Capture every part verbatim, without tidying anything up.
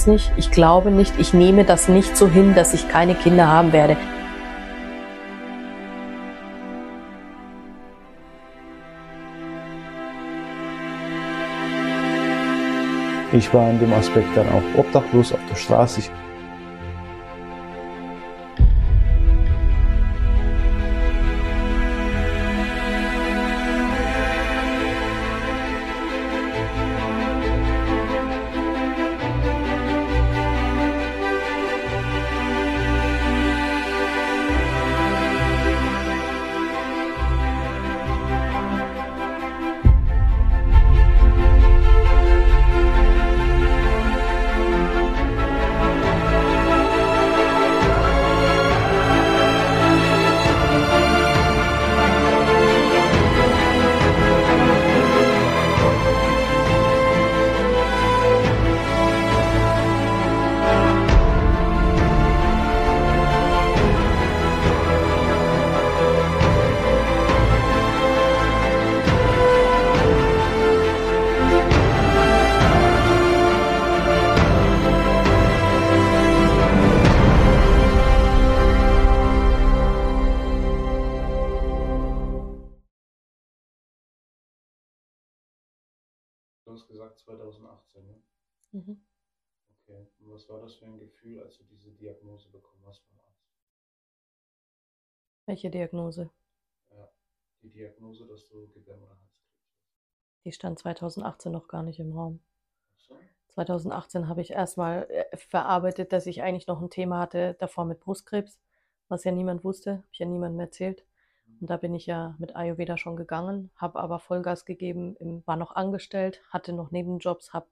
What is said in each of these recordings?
es nicht, ich glaube nicht, ich nehme das nicht so hin, dass ich keine Kinder haben werde. Ich war in dem Aspekt dann auch obdachlos auf der Straße. Ich Du hast gesagt zweitausendachtzehn, ne? Mhm. Okay. Und was war das für ein Gefühl, als du diese Diagnose bekommen hast vom Arzt? Welche Diagnose? Ja, die Diagnose, dass du Gebärmutterhalskrebs hast. Die stand zweitausendachtzehn noch gar nicht im Raum. Ach so? zweitausendachtzehn habe ich erstmal äh, verarbeitet, dass ich eigentlich noch ein Thema hatte davor mit Brustkrebs, was ja niemand wusste, habe ich ja niemandem erzählt. Und da bin ich ja mit Ayurveda schon gegangen, habe aber Vollgas gegeben, im- war noch angestellt, hatte noch Nebenjobs, habe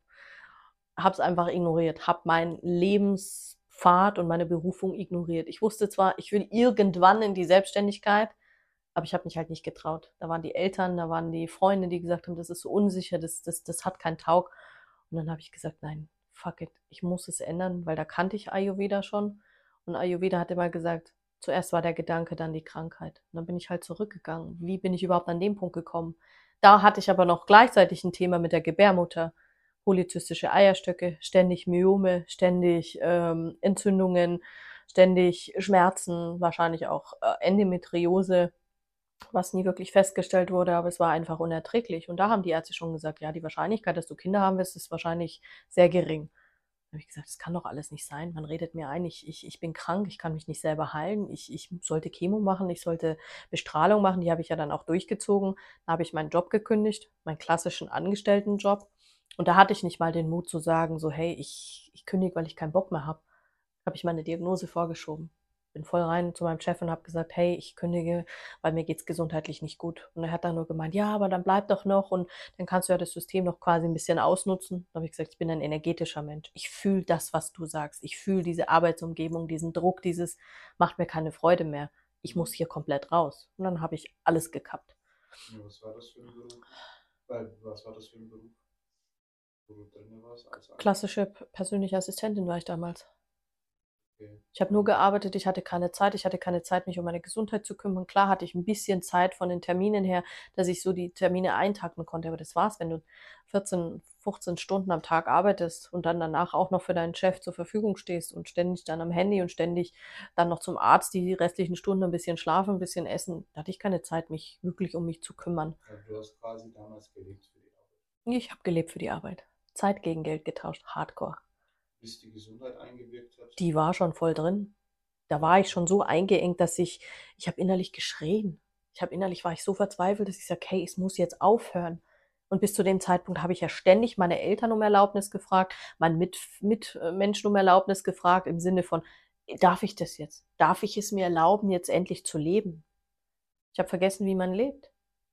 es einfach ignoriert, habe meinen Lebenspfad und meine Berufung ignoriert. Ich wusste zwar, ich will irgendwann in die Selbstständigkeit, aber ich habe mich halt nicht getraut. Da waren die Eltern, da waren die Freunde, die gesagt haben, das ist so unsicher, das, das, das hat keinen Taug. Und dann habe ich gesagt, nein, fuck it, ich muss es ändern, weil da kannte ich Ayurveda schon. Und Ayurveda hat immer gesagt, zuerst war der Gedanke, dann die Krankheit. Und dann bin ich halt zurückgegangen. Wie bin ich überhaupt an den Punkt gekommen? Da hatte ich aber noch gleichzeitig ein Thema mit der Gebärmutter. Polyzystische Eierstöcke, ständig Myome, ständig ähm, Entzündungen, ständig Schmerzen, wahrscheinlich auch äh, Endometriose, was nie wirklich festgestellt wurde, aber es war einfach unerträglich. Und da haben die Ärzte schon gesagt, ja, die Wahrscheinlichkeit, dass du Kinder haben wirst, ist wahrscheinlich sehr gering. Da habe ich gesagt, das kann doch alles nicht sein. Man redet mir ein, ich, ich, ich bin krank, ich kann mich nicht selber heilen, ich, ich sollte Chemo machen, ich sollte Bestrahlung machen, die habe ich ja dann auch durchgezogen. Da habe ich meinen Job gekündigt, meinen klassischen Angestelltenjob. Und da hatte ich nicht mal den Mut zu sagen, so, hey, ich, ich kündige, weil ich keinen Bock mehr habe. Da habe ich meine Diagnose vorgeschoben. Bin voll rein zu meinem Chef und habe gesagt, hey, ich kündige, weil mir geht's gesundheitlich nicht gut. Und er hat dann nur gemeint, ja, aber dann bleib doch noch und dann kannst du ja das System noch quasi ein bisschen ausnutzen. Da habe ich gesagt, ich bin ein energetischer Mensch. Ich fühle das, was du sagst. Ich fühle diese Arbeitsumgebung, diesen Druck, dieses macht mir keine Freude mehr. Ich muss hier komplett raus. Und dann habe ich alles gekappt. Ja, was war das für ein Beruf? Weil, was war das für ein Beruf, wo du drin warst? Als Klassische persönliche Assistentin war ich damals. Okay. Ich habe nur gearbeitet, ich hatte keine Zeit, ich hatte keine Zeit, mich um meine Gesundheit zu kümmern. Klar hatte ich ein bisschen Zeit von den Terminen her, dass ich so die Termine eintakten konnte, aber das war's, wenn du vierzehn, fünfzehn Stunden am Tag arbeitest und dann danach auch noch für deinen Chef zur Verfügung stehst und ständig dann am Handy und ständig dann noch zum Arzt die restlichen Stunden ein bisschen schlafen, ein bisschen essen. Da hatte ich keine Zeit, mich wirklich um mich zu kümmern. Also du hast quasi damals gelebt für die Arbeit. Ich habe gelebt für die Arbeit. Zeit gegen Geld getauscht, Hardcore. Bis die Gesundheit eingewirkt hat? Die war schon voll drin. Da war ich schon so eingeengt, dass ich, ich habe innerlich geschrien. Ich habe innerlich, war ich so verzweifelt, dass ich sage, hey, es muss jetzt aufhören. Und bis zu dem Zeitpunkt habe ich ja ständig meine Eltern um Erlaubnis gefragt, meinen Mit Mitmenschen um Erlaubnis gefragt, im Sinne von, darf ich das jetzt? Darf ich es mir erlauben, jetzt endlich zu leben? Ich habe vergessen, wie man lebt.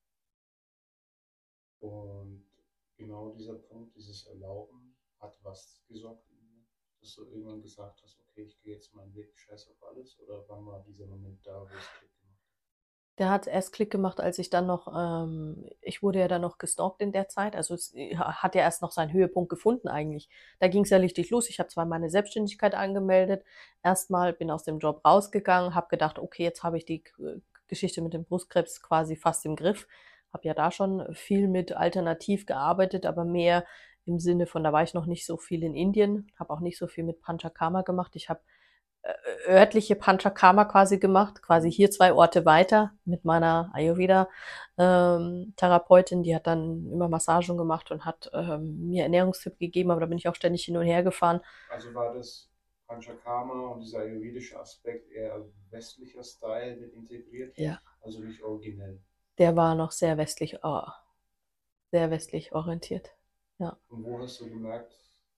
Und genau dieser Punkt, dieses Erlauben, hat was gesorgt in mir? Dass du irgendwann gesagt hast, okay, ich gehe jetzt meinen Weg, scheiß auf alles? Oder wann war dieser Moment da, wo es Klick gemacht hat? Der hat erst Klick gemacht, als ich dann noch, ähm, ich wurde ja dann noch gestalkt in der Zeit, also es hat ja erst noch seinen Höhepunkt gefunden eigentlich. Da ging es ja richtig los. Ich habe zwar meine Selbstständigkeit angemeldet, erstmal bin aus dem Job rausgegangen, habe gedacht, okay, jetzt habe ich die äh, Geschichte mit dem Brustkrebs quasi fast im Griff. Habe ja da schon viel mit alternativ gearbeitet, aber mehr im Sinne von, da war ich noch nicht so viel in Indien, habe auch nicht so viel mit Panchakarma gemacht. Ich habe äh, örtliche Panchakarma quasi gemacht, quasi hier zwei Orte weiter mit meiner Ayurveda-Therapeutin, die hat dann immer Massagen gemacht und hat ähm, mir Ernährungstipp gegeben, aber da bin ich auch ständig hin und her gefahren. Also war das Panchakarma und dieser ayurvedische Aspekt eher westlicher Style mit integriert, Ja, also nicht originell. der war noch sehr westlich, oh, sehr westlich orientiert. Ja. Und wo hast du gemerkt,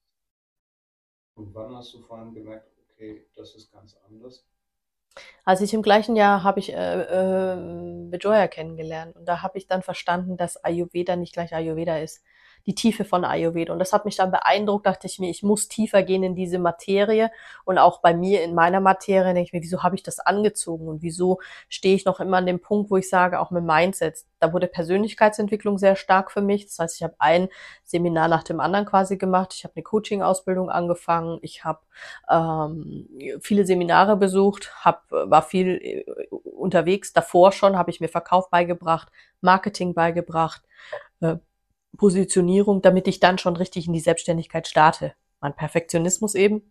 und wann hast du vor allem gemerkt, okay, das ist ganz anders? Also ich im gleichen Jahr habe ich äh, äh, Bejoya kennengelernt und da habe ich dann verstanden, dass Ayurveda nicht gleich Ayurveda ist. Die Tiefe von Ayurveda. Und das hat mich dann beeindruckt, dachte ich mir, ich muss tiefer gehen in diese Materie. Und auch bei mir in meiner Materie denke ich mir, wieso habe ich das angezogen? Und wieso stehe ich noch immer an dem Punkt, wo ich sage, auch mit Mindset, da wurde Persönlichkeitsentwicklung sehr stark für mich. Das heißt, ich habe ein Seminar nach dem anderen quasi gemacht. Ich habe eine Coaching-Ausbildung angefangen. Ich habe ähm, viele Seminare besucht, hab, war viel äh, unterwegs. Davor schon habe ich mir Verkauf beigebracht, Marketing beigebracht, äh, Positionierung, damit ich dann schon richtig in die Selbstständigkeit starte. Mein Perfektionismus eben,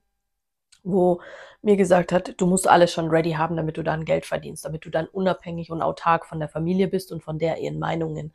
wo mir gesagt hat, du musst alles schon ready haben, damit du dann Geld verdienst, damit du dann unabhängig und autark von der Familie bist und von der ihren Meinungen.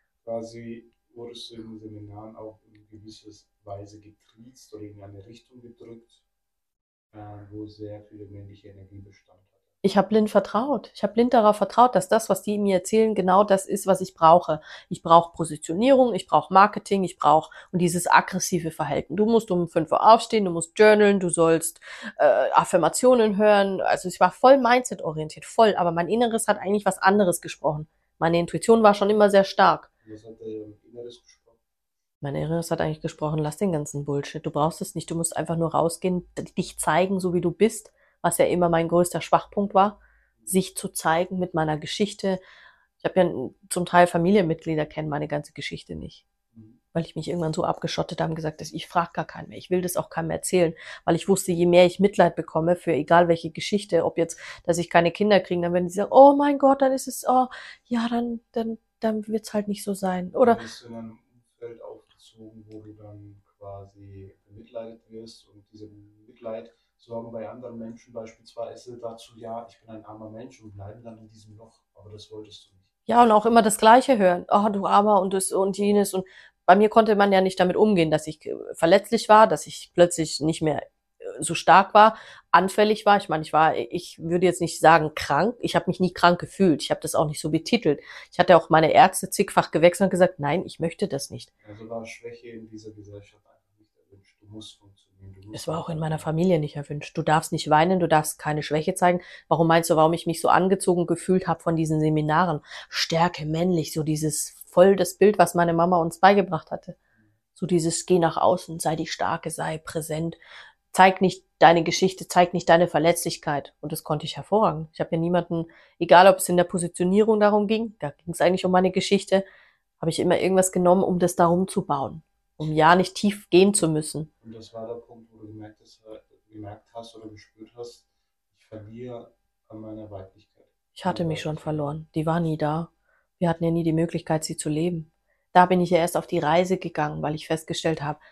Quasi wurdest du in den Seminaren auch in gewisser Weise getriezt oder in eine Richtung gedrückt, äh, wo sehr viel männliche Energie Bestand hat. Ich habe blind vertraut. Ich habe blind darauf vertraut, dass das, was die mir erzählen, genau das ist, was ich brauche. Ich brauche Positionierung, ich brauche Marketing, ich brauche und dieses aggressive Verhalten. Du musst um fünf Uhr aufstehen, du musst journalen, du sollst äh, Affirmationen hören. Also ich war voll Mindset-orientiert, voll. Aber mein Inneres hat eigentlich was anderes gesprochen. Meine Intuition war schon immer sehr stark. Was hat dein Inneres gesprochen? Mein Inneres hat eigentlich gesprochen, lass den ganzen Bullshit. Du brauchst es nicht, du musst einfach nur rausgehen, dich zeigen, so wie du bist, was ja immer mein größter Schwachpunkt war, sich zu zeigen mit meiner Geschichte. Ich habe ja zum Teil Familienmitglieder kennen meine ganze Geschichte nicht, weil ich mich irgendwann so abgeschottet habe und gesagt, dass ich frage gar keinen mehr. Ich will das auch keinem mehr erzählen, weil ich wusste, je mehr ich Mitleid bekomme für egal welche Geschichte, ob jetzt, dass ich keine Kinder kriege, dann werden die sagen, oh mein Gott, dann ist es, oh, ja, dann, dann, dann wird's halt nicht so sein. Oder bist du in einem Umfeld aufgezogen, wo du dann quasi bemitleidet wirst und diese Mitleid sorgen bei anderen Menschen beispielsweise dazu, ja, ich bin ein armer Mensch und bleiben dann in diesem Loch, aber das wolltest du nicht. ja, und auch immer das Gleiche hören. Oh, du Armer und das und jenes. Und bei mir konnte man ja nicht damit umgehen, dass ich äh, verletzlich war, dass ich plötzlich nicht mehr äh, so stark war, anfällig war. Ich meine, ich war, ich würde jetzt nicht sagen krank. Ich habe mich nie krank gefühlt. Ich habe das auch nicht so betitelt. Ich hatte auch meine Ärzte zigfach gewechselt und gesagt, nein, ich möchte das nicht. Also war Schwäche in dieser Gesellschaft einfach nicht erwünscht. Du musst funktionieren. Du musst Es war auch in meiner Familie nicht erwünscht. Du darfst nicht weinen, du darfst keine Schwäche zeigen. Warum meinst du, warum ich mich so angezogen gefühlt habe von diesen Seminaren? Stärke, männlich, so dieses voll das Bild, was meine Mama uns beigebracht hatte. So dieses geh nach außen, sei die Starke, sei präsent. Zeig nicht deine Geschichte, zeig nicht deine Verletzlichkeit. Und das konnte ich hervorragend. Ich habe ja niemanden, egal ob es in der Positionierung darum ging, da ging es eigentlich um meine Geschichte, habe ich immer irgendwas genommen, um das darum zu bauen. Um ja nicht tief gehen zu müssen. Und das war der Punkt, wo du gemerkt hast, gemerkt hast oder gespürt hast, ich verliere an meiner Weiblichkeit. Ich hatte mich schon verloren. Die war nie da. Wir hatten ja nie die Möglichkeit, sie zu leben. Da bin ich ja erst auf die Reise gegangen, weil ich festgestellt habe,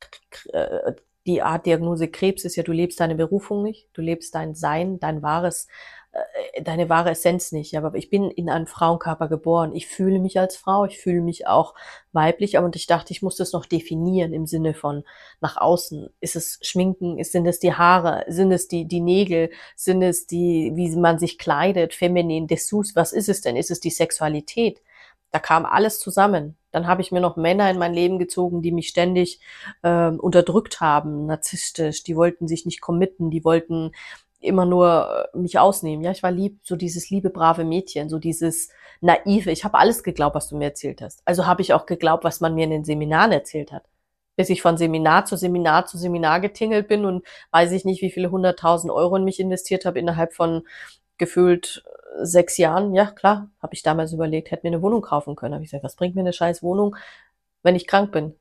die Art Diagnose Krebs ist ja, du lebst deine Berufung nicht, du lebst dein Sein, dein wahres, äh, deine wahre Essenz nicht. Aber ich bin in einem Frauenkörper geboren. Ich fühle mich als Frau, ich fühle mich auch weiblich, aber ich dachte, ich muss das noch definieren im Sinne von nach außen. Ist es Schminken? Sind es die Haare? Sind es die, die Nägel? Sind es die, wie man sich kleidet? Feminin, Dessous? Was ist es denn? Ist es die Sexualität? Da kam alles zusammen. Dann habe ich mir noch Männer in mein Leben gezogen, die mich ständig ähm, unterdrückt haben, narzisstisch. Die wollten sich nicht committen, die wollten immer nur äh, mich ausnehmen. Ja, ich war lieb, so dieses liebe, brave Mädchen, so dieses naive. Ich habe alles geglaubt, was du mir erzählt hast. Also habe ich auch geglaubt, was man mir in den Seminaren erzählt hat. Bis ich von Seminar zu Seminar zu Seminar getingelt bin und weiß ich nicht, wie viele hunderttausend Euro in mich investiert habe innerhalb von gefühlt sechs Jahren. Ja, klar, habe ich damals überlegt, hätte mir eine Wohnung kaufen können. Habe ich gesagt, was bringt mir eine scheiß Wohnung, wenn ich krank bin?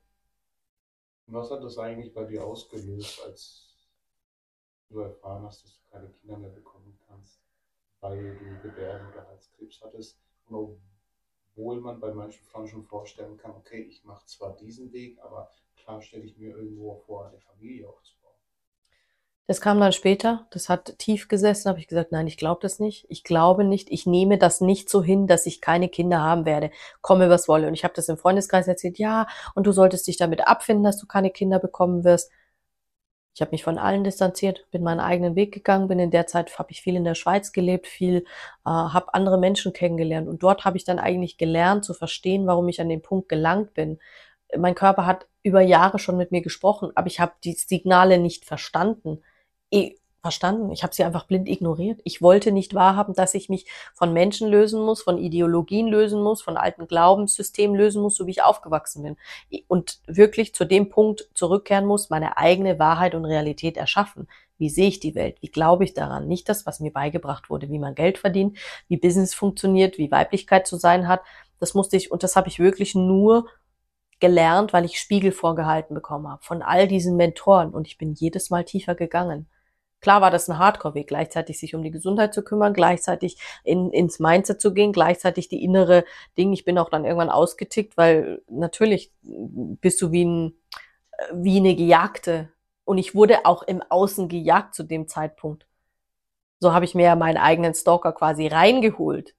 Was hat das eigentlich bei dir ausgelöst, als du erfahren hast, dass du keine Kinder mehr bekommen kannst, weil du Gebärden- oder Halskrebs hattest? Und obwohl man bei manchen Frauen schon vorstellen kann, okay, ich mache zwar diesen Weg, aber klar stelle ich mir irgendwo vor, eine Familie aufzubauen. Das kam dann später, das hat tief gesessen, habe ich gesagt, nein, ich glaube das nicht, ich glaube nicht, ich nehme das nicht so hin, dass ich keine Kinder haben werde, komme was wolle. Und ich habe das im Freundeskreis erzählt, ja, und du solltest dich damit abfinden, dass du keine Kinder bekommen wirst. Ich habe mich von allen distanziert, bin meinen eigenen Weg gegangen, bin in der Zeit, habe ich viel in der Schweiz gelebt, viel, äh, habe andere Menschen kennengelernt. Und dort habe ich dann eigentlich gelernt zu verstehen, warum ich an den Punkt gelangt bin. Mein Körper hat über Jahre schon mit mir gesprochen, aber ich habe die Signale nicht verstanden. Eh, verstanden. Ich habe sie einfach blind ignoriert. Ich wollte nicht wahrhaben, dass ich mich von Menschen lösen muss, von Ideologien lösen muss, von alten Glaubenssystemen lösen muss, so wie ich aufgewachsen bin. Und wirklich zu dem Punkt zurückkehren muss, meine eigene Wahrheit und Realität erschaffen. Wie sehe ich die Welt? Wie glaube ich daran? Nicht das, was mir beigebracht wurde, wie man Geld verdient, wie Business funktioniert, wie Weiblichkeit zu sein hat. Das musste ich, und das habe ich wirklich nur gelernt, weil ich Spiegel vorgehalten bekommen habe von all diesen Mentoren, und ich bin jedes Mal tiefer gegangen. Klar war das ein Hardcore-Weg, gleichzeitig sich um die Gesundheit zu kümmern, gleichzeitig in, ins Mindset zu gehen, gleichzeitig die innere Ding. Ich bin auch dann irgendwann ausgetickt, weil natürlich bist du wie, ein, wie eine Gejagte. Und ich wurde auch im Außen gejagt zu dem Zeitpunkt. So habe ich mir ja meinen eigenen Stalker quasi reingeholt.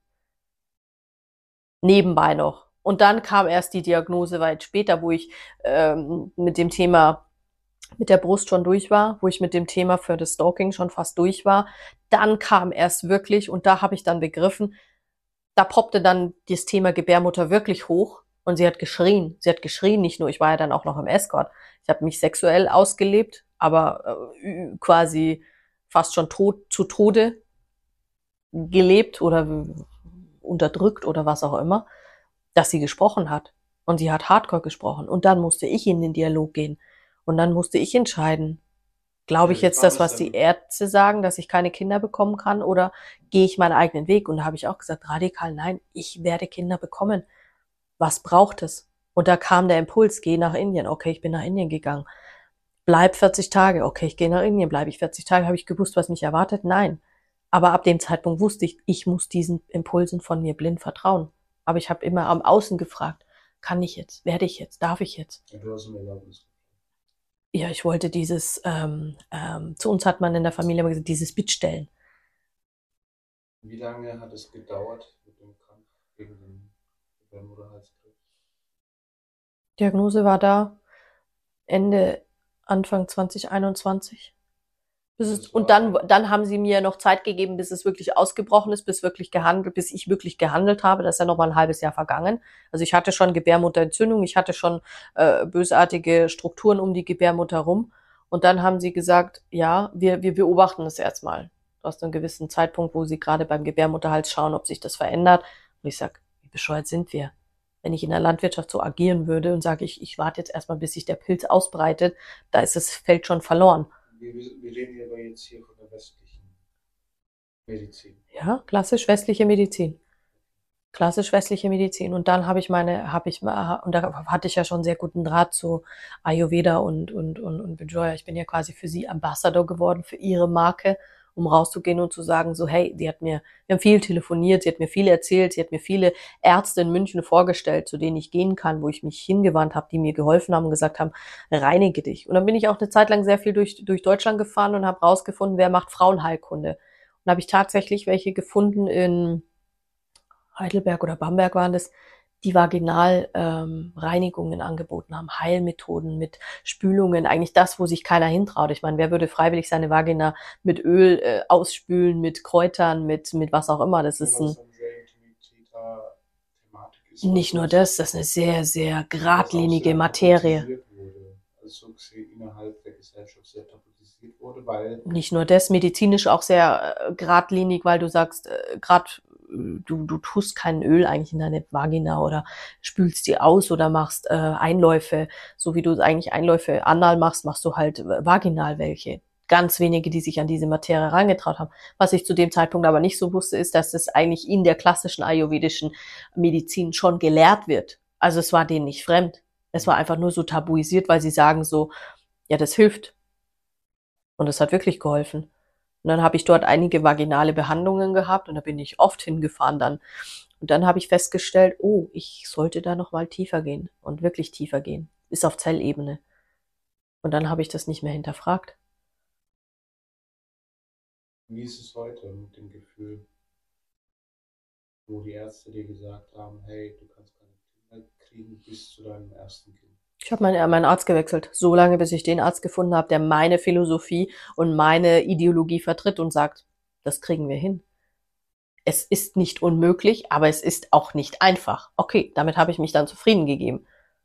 Nebenbei noch. Und dann kam erst die Diagnose weit später, wo ich ähm, mit dem Thema mit der Brust schon durch war, wo ich mit dem Thema für das Stalking schon fast durch war. Dann kam erst wirklich, und da habe ich dann begriffen, da poppte dann das Thema Gebärmutter wirklich hoch, und sie hat geschrien. Sie hat geschrien, nicht nur, ich war ja dann auch noch im Escort. Ich habe mich sexuell ausgelebt, aber äh, quasi fast schon tot, zu Tode gelebt oder unterdrückt oder was auch immer, dass sie gesprochen hat. Und sie hat Hardcore gesprochen. Und dann musste ich in den Dialog gehen. Und dann musste ich entscheiden, glaube ich jetzt das, was die Ärzte sagen, dass ich keine Kinder bekommen kann, oder gehe ich meinen eigenen Weg? Und da habe ich auch gesagt, radikal nein, ich werde Kinder bekommen. Was braucht es? Und da kam der Impuls, geh nach Indien. Okay, ich bin nach Indien gegangen. Bleib vierzig Tage. Okay, ich gehe nach Indien. Bleibe ich vierzig Tage? Habe ich gewusst, was mich erwartet? Nein. Aber ab dem Zeitpunkt wusste ich, ich muss diesen Impulsen von mir blind vertrauen. Aber ich habe immer am Außen gefragt, kann ich jetzt? Werde ich jetzt? Darf ich jetzt? Ja, du hast eine Erlaubnis. Ja, ich wollte dieses, ähm, ähm, zu uns hat man in der Familie immer gesagt, dieses Bittstellen. Wie lange hat es gedauert mit dem Kampf gegen den Gebärmutterhalskrebs? Diagnose war da Ende, Anfang zwanzig einundzwanzig. Bis es, und dann, dann haben sie mir noch Zeit gegeben, bis es wirklich ausgebrochen ist, bis wirklich gehandelt, bis ich wirklich gehandelt habe. Das ist ja noch mal ein halbes Jahr vergangen. Also ich hatte schon Gebärmutterentzündung, ich hatte schon äh, bösartige Strukturen um die Gebärmutter rum. Und dann haben sie gesagt, ja, wir, wir beobachten das erstmal. Aus einem gewissen Zeitpunkt, wo sie gerade beim Gebärmutterhals schauen, ob sich das verändert. Und ich sag, wie bescheuert sind wir? Wenn ich in der Landwirtschaft so agieren würde und sage, ich, ich warte jetzt erstmal, bis sich der Pilz ausbreitet, da ist das Feld schon verloren. Wir, wir reden hier aber jetzt hier von der westlichen Medizin. Ja, klassisch westliche Medizin. Klassisch westliche Medizin. Und dann habe ich meine, habe ich, und da hatte ich ja schon sehr guten Draht zu Ayurveda und, und, und, und Bijoya. Ich bin ja quasi für sie Ambassador geworden, für ihre Marke, um rauszugehen und zu sagen, so, hey, die hat mir, wir haben viel telefoniert, sie hat mir viel erzählt, sie hat mir viele Ärzte in München vorgestellt, zu denen ich gehen kann, wo ich mich hingewandt habe, die mir geholfen haben und gesagt haben, reinige dich. Und dann bin ich auch eine Zeit lang sehr viel durch, durch Deutschland gefahren und habe rausgefunden, wer macht Frauenheilkunde. Und da habe ich tatsächlich welche gefunden in Heidelberg oder Bamberg waren das, die Vaginalreinigungen ähm, angeboten haben, Heilmethoden mit Spülungen, eigentlich das, wo sich keiner hintraut. Ich meine, wer würde freiwillig seine Vagina mit Öl äh, ausspülen, mit Kräutern, mit mit was auch immer. Das ist ein, nicht nur das, das ist eine sehr, sehr geradlinige Materie. Also innerhalb der Gesellschaft sehr tabuisiert wurde, weil nicht nur das, medizinisch auch sehr äh, geradlinig, weil du sagst, äh, gerade Du, du tust kein Öl eigentlich in deine Vagina oder spülst die aus oder machst äh, Einläufe, so wie du eigentlich Einläufe anal machst, machst du halt vaginal welche. Ganz wenige, die sich an diese Materie herangetraut haben. Was ich zu dem Zeitpunkt aber nicht so wusste, ist, dass das eigentlich in der klassischen ayurvedischen Medizin schon gelehrt wird. Also es war denen nicht fremd. Es war einfach nur so tabuisiert, weil sie sagen so, ja, das hilft. Und es hat wirklich geholfen. Und dann habe ich dort einige vaginale Behandlungen gehabt und da bin ich oft hingefahren dann. Und dann habe ich festgestellt, oh, ich sollte da noch mal tiefer gehen und wirklich tiefer gehen, bis auf Zellebene. Und dann habe ich das nicht mehr hinterfragt. Wie ist es heute mit dem Gefühl, wo die Ärzte dir gesagt haben, hey, du kannst keine Kinder kriegen bis zu deinem ersten Kind? Ich habe meinen, meinen Arzt gewechselt, so lange, bis ich den Arzt gefunden habe, der meine Philosophie und meine Ideologie vertritt und sagt, das kriegen wir hin. Es ist nicht unmöglich, aber es ist auch nicht einfach. Okay, damit habe ich mich dann zufrieden gegeben.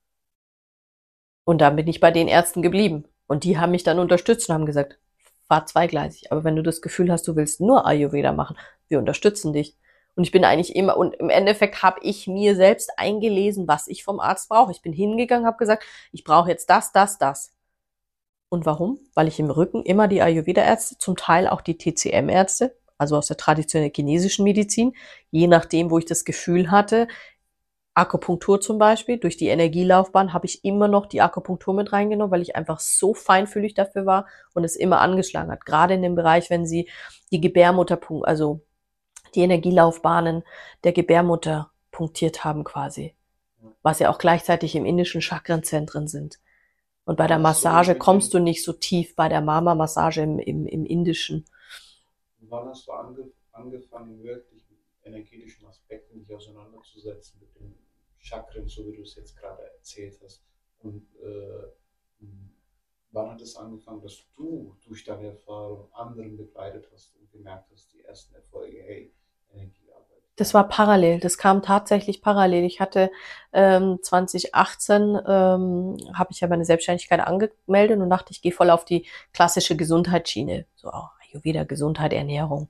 Und dann bin ich bei den Ärzten geblieben. Und die haben mich dann unterstützt und haben gesagt, fahr zweigleisig. Aber wenn du das Gefühl hast, du willst nur Ayurveda machen, wir unterstützen dich. Und ich bin eigentlich immer, und im Endeffekt habe ich mir selbst eingelesen, was ich vom Arzt brauche. Ich bin hingegangen, habe gesagt, ich brauche jetzt das, das, das. Und warum? Weil ich im Rücken immer die Ayurveda-Ärzte, zum Teil auch die T C M-Ärzte, also aus der traditionellen chinesischen Medizin, je nachdem, wo ich das Gefühl hatte, Akupunktur zum Beispiel, durch die Energielaufbahn habe ich immer noch die Akupunktur mit reingenommen, weil ich einfach so feinfühlig dafür war und es immer angeschlagen hat. Gerade in dem Bereich, wenn sie die Gebärmutter, also die Energielaufbahnen der Gebärmutter punktiert haben quasi, was ja auch gleichzeitig im indischen Chakrenzentren sind. Und bei der Massage kommst du nicht so tief bei der Mama-Massage im, im, im Indischen. Wann hast du ange angefangen, wirklich mit energetischen Aspekten dich auseinanderzusetzen, mit den Chakren, so wie du es jetzt gerade erzählt hast? Und äh, wann hat es angefangen, dass du durch deine Erfahrung anderen begleitet hast und gemerkt hast, die ersten Erfolge, hey, Energiearbeit? Das war parallel, das kam tatsächlich parallel. Ich hatte ähm, zwanzig achtzehn, ähm, habe ich ja meine Selbstständigkeit angemeldet und dachte, ich gehe voll auf die klassische Gesundheitsschiene, so auch Ayurveda, Gesundheit, Ernährung.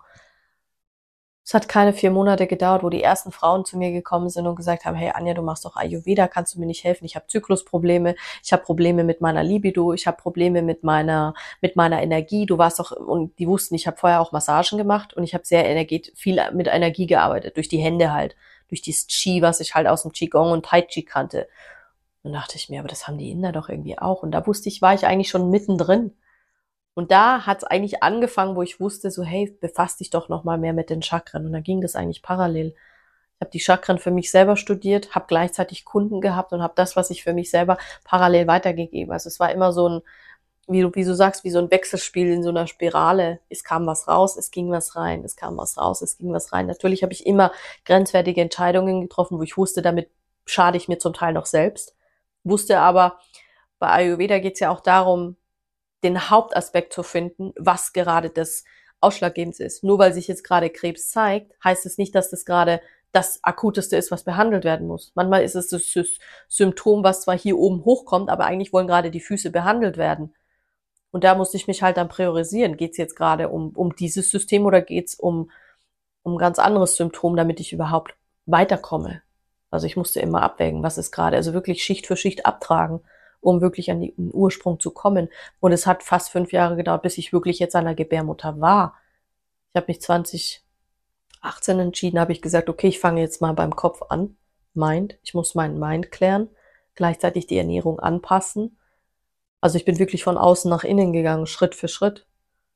Es hat keine vier Monate gedauert, wo die ersten Frauen zu mir gekommen sind und gesagt haben, hey Anja, du machst doch Ayurveda, kannst du mir nicht helfen? Ich habe Zyklusprobleme, ich habe Probleme mit meiner Libido, ich habe Probleme mit meiner mit meiner Energie. Du warst doch, und die wussten, ich habe vorher auch Massagen gemacht und ich habe sehr energet viel mit Energie gearbeitet, durch die Hände halt, durch dieses Qi, was ich halt aus dem Qigong und Tai Chi kannte. Und dachte ich mir, aber das haben die Inder doch irgendwie auch. Und da wusste ich, war ich eigentlich schon mittendrin. Und da hat es eigentlich angefangen, wo ich wusste, so hey, befasst dich doch noch mal mehr mit den Chakren. Und dann ging das eigentlich parallel. Ich habe die Chakren für mich selber studiert, habe gleichzeitig Kunden gehabt und habe das, was ich für mich selber parallel weitergegeben. Also es war immer so ein, wie du, wie du sagst, wie so ein Wechselspiel in so einer Spirale. Es kam was raus, es ging was rein, es kam was raus, es ging was rein. Natürlich habe ich immer grenzwertige Entscheidungen getroffen, wo ich wusste, damit schade ich mir zum Teil noch selbst. Wusste aber, bei Ayurveda geht es ja auch darum, den Hauptaspekt zu finden, was gerade das Ausschlaggebendste ist. Nur weil sich jetzt gerade Krebs zeigt, heißt es nicht, dass das gerade das Akuteste ist, was behandelt werden muss. Manchmal ist es das Symptom, was zwar hier oben hochkommt, aber eigentlich wollen gerade die Füße behandelt werden. Und da musste ich mich halt dann priorisieren. Geht es jetzt gerade um, um dieses System oder geht es um, um ein ganz anderes Symptom, damit ich überhaupt weiterkomme? Also ich musste immer abwägen, was ist gerade, also wirklich Schicht für Schicht abtragen, um wirklich an den Ursprung zu kommen. Und es hat fast fünf Jahre gedauert, bis ich wirklich jetzt an der Gebärmutter war. Ich habe mich zwanzig achtzehn entschieden, habe ich gesagt, okay, ich fange jetzt mal beim Kopf an. Mind, ich muss meinen Mind klären, gleichzeitig die Ernährung anpassen. Also ich bin wirklich von außen nach innen gegangen, Schritt für Schritt,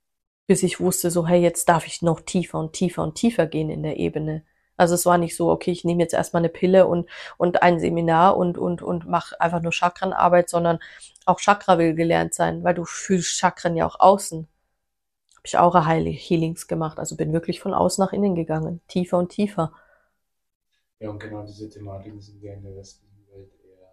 bis ich wusste, so hey, jetzt darf ich noch tiefer und tiefer und tiefer gehen in der Ebene. Also es war nicht so, okay, ich nehme jetzt erstmal eine Pille und und ein Seminar und und und mache einfach nur Chakrenarbeit, sondern auch Chakra will gelernt sein, weil du fühlst Chakren ja auch außen. Habe ich Aura Healings gemacht, also bin wirklich von außen nach innen gegangen, tiefer und tiefer. Ja, und genau diese Thematiken sind ja in der westlichen Welt eher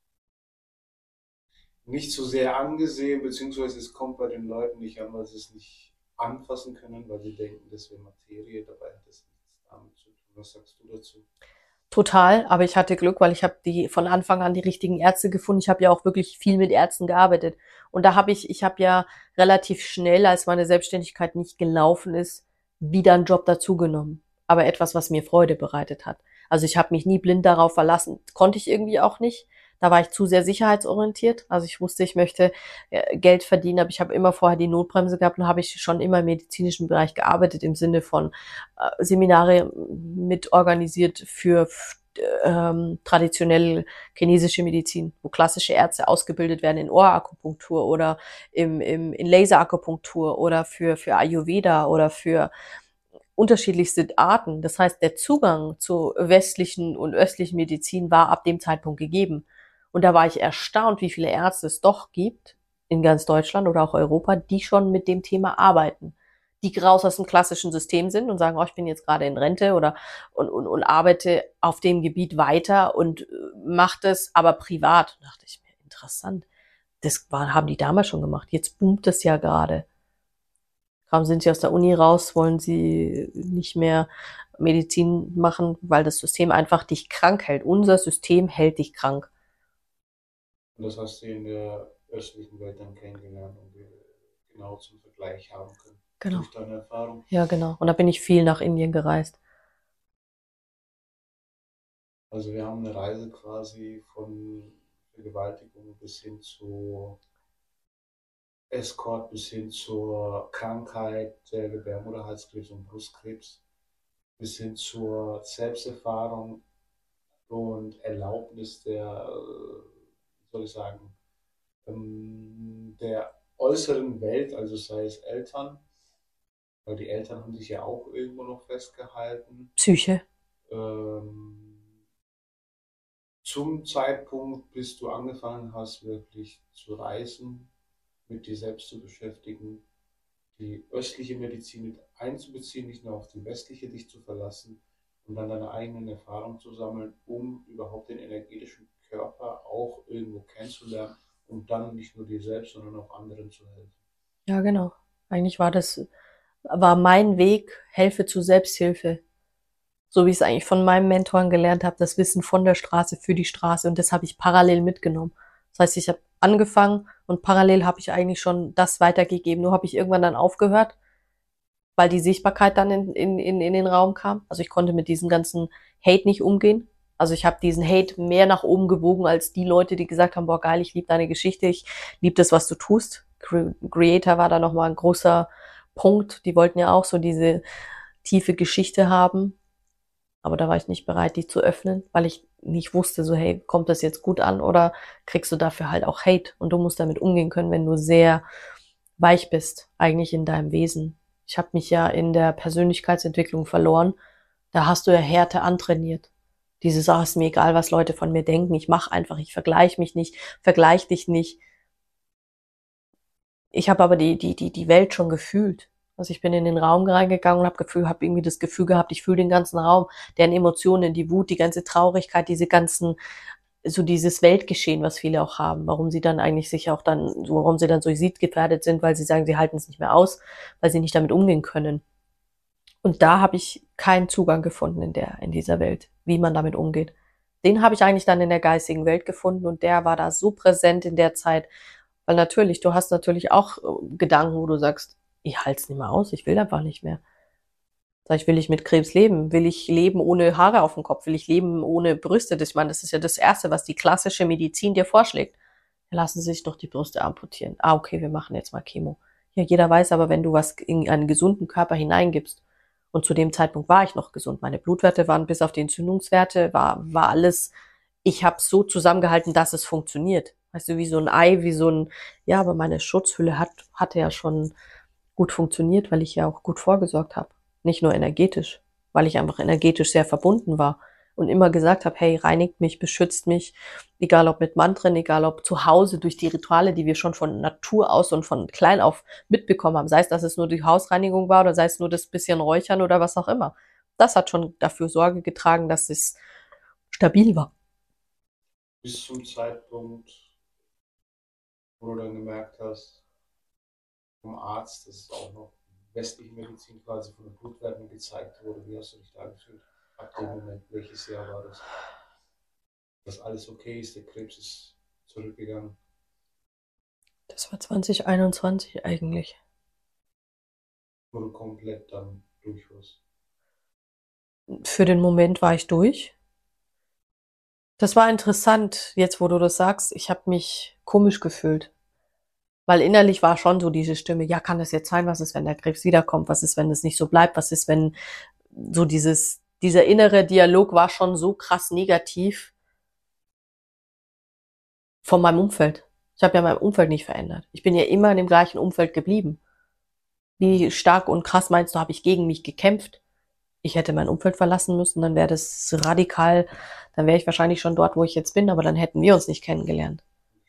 nicht so sehr angesehen, beziehungsweise es kommt bei den Leuten nicht an, weil sie es nicht anfassen können, weil sie denken, das wäre Materie, dabei hat das nichts damit zu tun. Was sagst du dazu? Total, aber ich hatte Glück, weil ich habe die von Anfang an die richtigen Ärzte gefunden. Ich habe ja auch wirklich viel mit Ärzten gearbeitet. Und da habe ich, ich habe ja relativ schnell, als meine Selbstständigkeit nicht gelaufen ist, wieder einen Job dazugenommen. Aber etwas, was mir Freude bereitet hat. Also ich habe mich nie blind darauf verlassen. Konnte ich irgendwie auch nicht. Da war ich zu sehr sicherheitsorientiert. Also ich wusste, ich möchte äh, Geld verdienen, aber ich habe immer vorher die Notbremse gehabt und habe ich schon immer im medizinischen Bereich gearbeitet, im Sinne von äh, Seminare mit organisiert für ähm, traditionell chinesische Medizin, wo klassische Ärzte ausgebildet werden in Ohrakupunktur oder im, im, in Laserakupunktur oder für, für Ayurveda oder für unterschiedlichste Arten. Das heißt, der Zugang zu westlichen und östlichen Medizin war ab dem Zeitpunkt gegeben. Und da war ich erstaunt, wie viele Ärzte es doch gibt in ganz Deutschland oder auch Europa, die schon mit dem Thema arbeiten, die raus aus dem klassischen System sind und sagen, oh, ich bin jetzt gerade in Rente oder und, und, und arbeite auf dem Gebiet weiter und mache das aber privat. Da dachte ich mir, interessant. Das war, haben die damals schon gemacht. Jetzt boomt es ja gerade. Kaum sind sie aus der Uni raus, wollen sie nicht mehr Medizin machen, weil das System einfach dich krank hält. Unser System hält dich krank. Und das hast du in der östlichen Welt dann kennengelernt und wir genau zum Vergleich haben können. Genau. Durch deine Erfahrung. Ja, genau. Und da bin ich viel nach Indien gereist. Also wir haben eine Reise quasi von Vergewaltigung bis hin zu Escort, bis hin zur Krankheit der Gebärmutterhalskrebs und Brustkrebs, bis hin zur Selbsterfahrung und Erlaubnis der, wie soll ich sagen, der äußeren Welt, also sei es Eltern, weil die Eltern haben sich ja auch irgendwo noch festgehalten. Psyche. Ähm, zum Zeitpunkt, bis du angefangen hast, wirklich zu reisen, mit dir selbst zu beschäftigen, die östliche Medizin mit einzubeziehen, nicht nur auf die westliche dich zu verlassen und dann deine eigenen Erfahrungen zu sammeln, um überhaupt den energetischen Körper auch irgendwo kennenzulernen und dann nicht nur dir selbst, sondern auch anderen zu helfen. Ja, genau. Eigentlich war das, war mein Weg, helfe zur Selbsthilfe. So wie ich es eigentlich von meinem Mentoren gelernt habe, das Wissen von der Straße für die Straße. Und das habe ich parallel mitgenommen. Das heißt, ich habe angefangen und parallel habe ich eigentlich schon das weitergegeben. Nur habe ich irgendwann dann aufgehört, weil die Sichtbarkeit dann in, in, in, in den Raum kam. Also ich konnte mit diesem ganzen Hate nicht umgehen. Also ich habe diesen Hate mehr nach oben gewogen als die Leute, die gesagt haben, boah geil, ich liebe deine Geschichte, ich liebe das, was du tust. Creator war da nochmal ein großer Punkt. Die wollten ja auch so diese tiefe Geschichte haben. Aber da war ich nicht bereit, die zu öffnen, weil ich nicht wusste, so hey, kommt das jetzt gut an oder kriegst du dafür halt auch Hate? Und du musst damit umgehen können, wenn du sehr weich bist, eigentlich in deinem Wesen. Ich habe mich ja in der Persönlichkeitsentwicklung verloren. Da hast du ja Härte antrainiert. Dieses, ah, ist mir egal, was Leute von mir denken. Ich mache einfach, ich vergleiche mich nicht, vergleiche dich nicht. Ich habe aber die, die, die, die Welt schon gefühlt. Also ich bin in den Raum reingegangen und habe Gefühl, habe irgendwie das Gefühl gehabt, ich fühle den ganzen Raum, deren Emotionen, die Wut, die ganze Traurigkeit, diese ganzen, so dieses Weltgeschehen, was viele auch haben, warum sie dann eigentlich sich auch dann, warum sie dann suizidgefährdet sind, weil sie sagen, sie halten es nicht mehr aus, weil sie nicht damit umgehen können. Und da habe ich keinen Zugang gefunden in der, in dieser Welt, wie man damit umgeht. Den habe ich eigentlich dann in der geistigen Welt gefunden und der war da so präsent in der Zeit, weil natürlich, du hast natürlich auch Gedanken, wo du sagst, ich halte es nicht mehr aus, ich will einfach nicht mehr. Sag ich, will ich mit Krebs leben? Will ich leben ohne Haare auf dem Kopf? Will ich leben ohne Brüste? Das, ich meine, das ist ja das Erste, was die klassische Medizin dir vorschlägt. Ja, lassen Sie sich doch die Brüste amputieren. Ah, okay, wir machen jetzt mal Chemo. Ja, jeder weiß aber, wenn du was in einen gesunden Körper hineingibst, und zu dem Zeitpunkt war ich noch gesund, meine Blutwerte waren bis auf die Entzündungswerte, war, war alles, ich habe so zusammengehalten, dass es funktioniert. Weißt du, wie so ein Ei, wie so ein, ja, aber meine Schutzhülle hat, hatte ja schon gut funktioniert, weil ich ja auch gut vorgesorgt habe. Nicht nur energetisch, weil ich einfach energetisch sehr verbunden war und immer gesagt habe, hey, reinigt mich, beschützt mich, egal ob mit Mantren, egal ob zu Hause durch die Rituale, die wir schon von Natur aus und von klein auf mitbekommen haben, sei es, dass es nur die Hausreinigung war oder sei es nur das bisschen Räuchern oder was auch immer. Das hat schon dafür Sorge getragen, dass es stabil war. Bis zum Zeitpunkt, wo du dann gemerkt hast, vom Arzt, dass es auch noch westliche Medizin quasi von den Blutwerten gezeigt wurde. Wie hast du dich da gefühlt? Ab dem Moment, welches Jahr war das? Dass alles okay ist, der Krebs ist zurückgegangen. Das war zwanzig einundzwanzig eigentlich. Wo du komplett dann durch warst. Für den Moment war ich durch. Das war interessant, jetzt wo du das sagst. Ich habe mich komisch gefühlt. Weil innerlich war schon so diese Stimme, ja, kann das jetzt sein? Was ist, wenn der Krebs wiederkommt? Was ist, wenn es nicht so bleibt? Was ist, wenn so dieses dieser innere Dialog war schon so krass negativ von meinem Umfeld. Ich habe ja mein Umfeld nicht verändert. Ich bin ja immer in dem gleichen Umfeld geblieben. Wie stark und krass meinst du, habe ich gegen mich gekämpft? Ich hätte mein Umfeld verlassen müssen, dann wäre das radikal, dann wäre ich wahrscheinlich schon dort, wo ich jetzt bin, aber dann hätten wir uns nicht kennengelernt.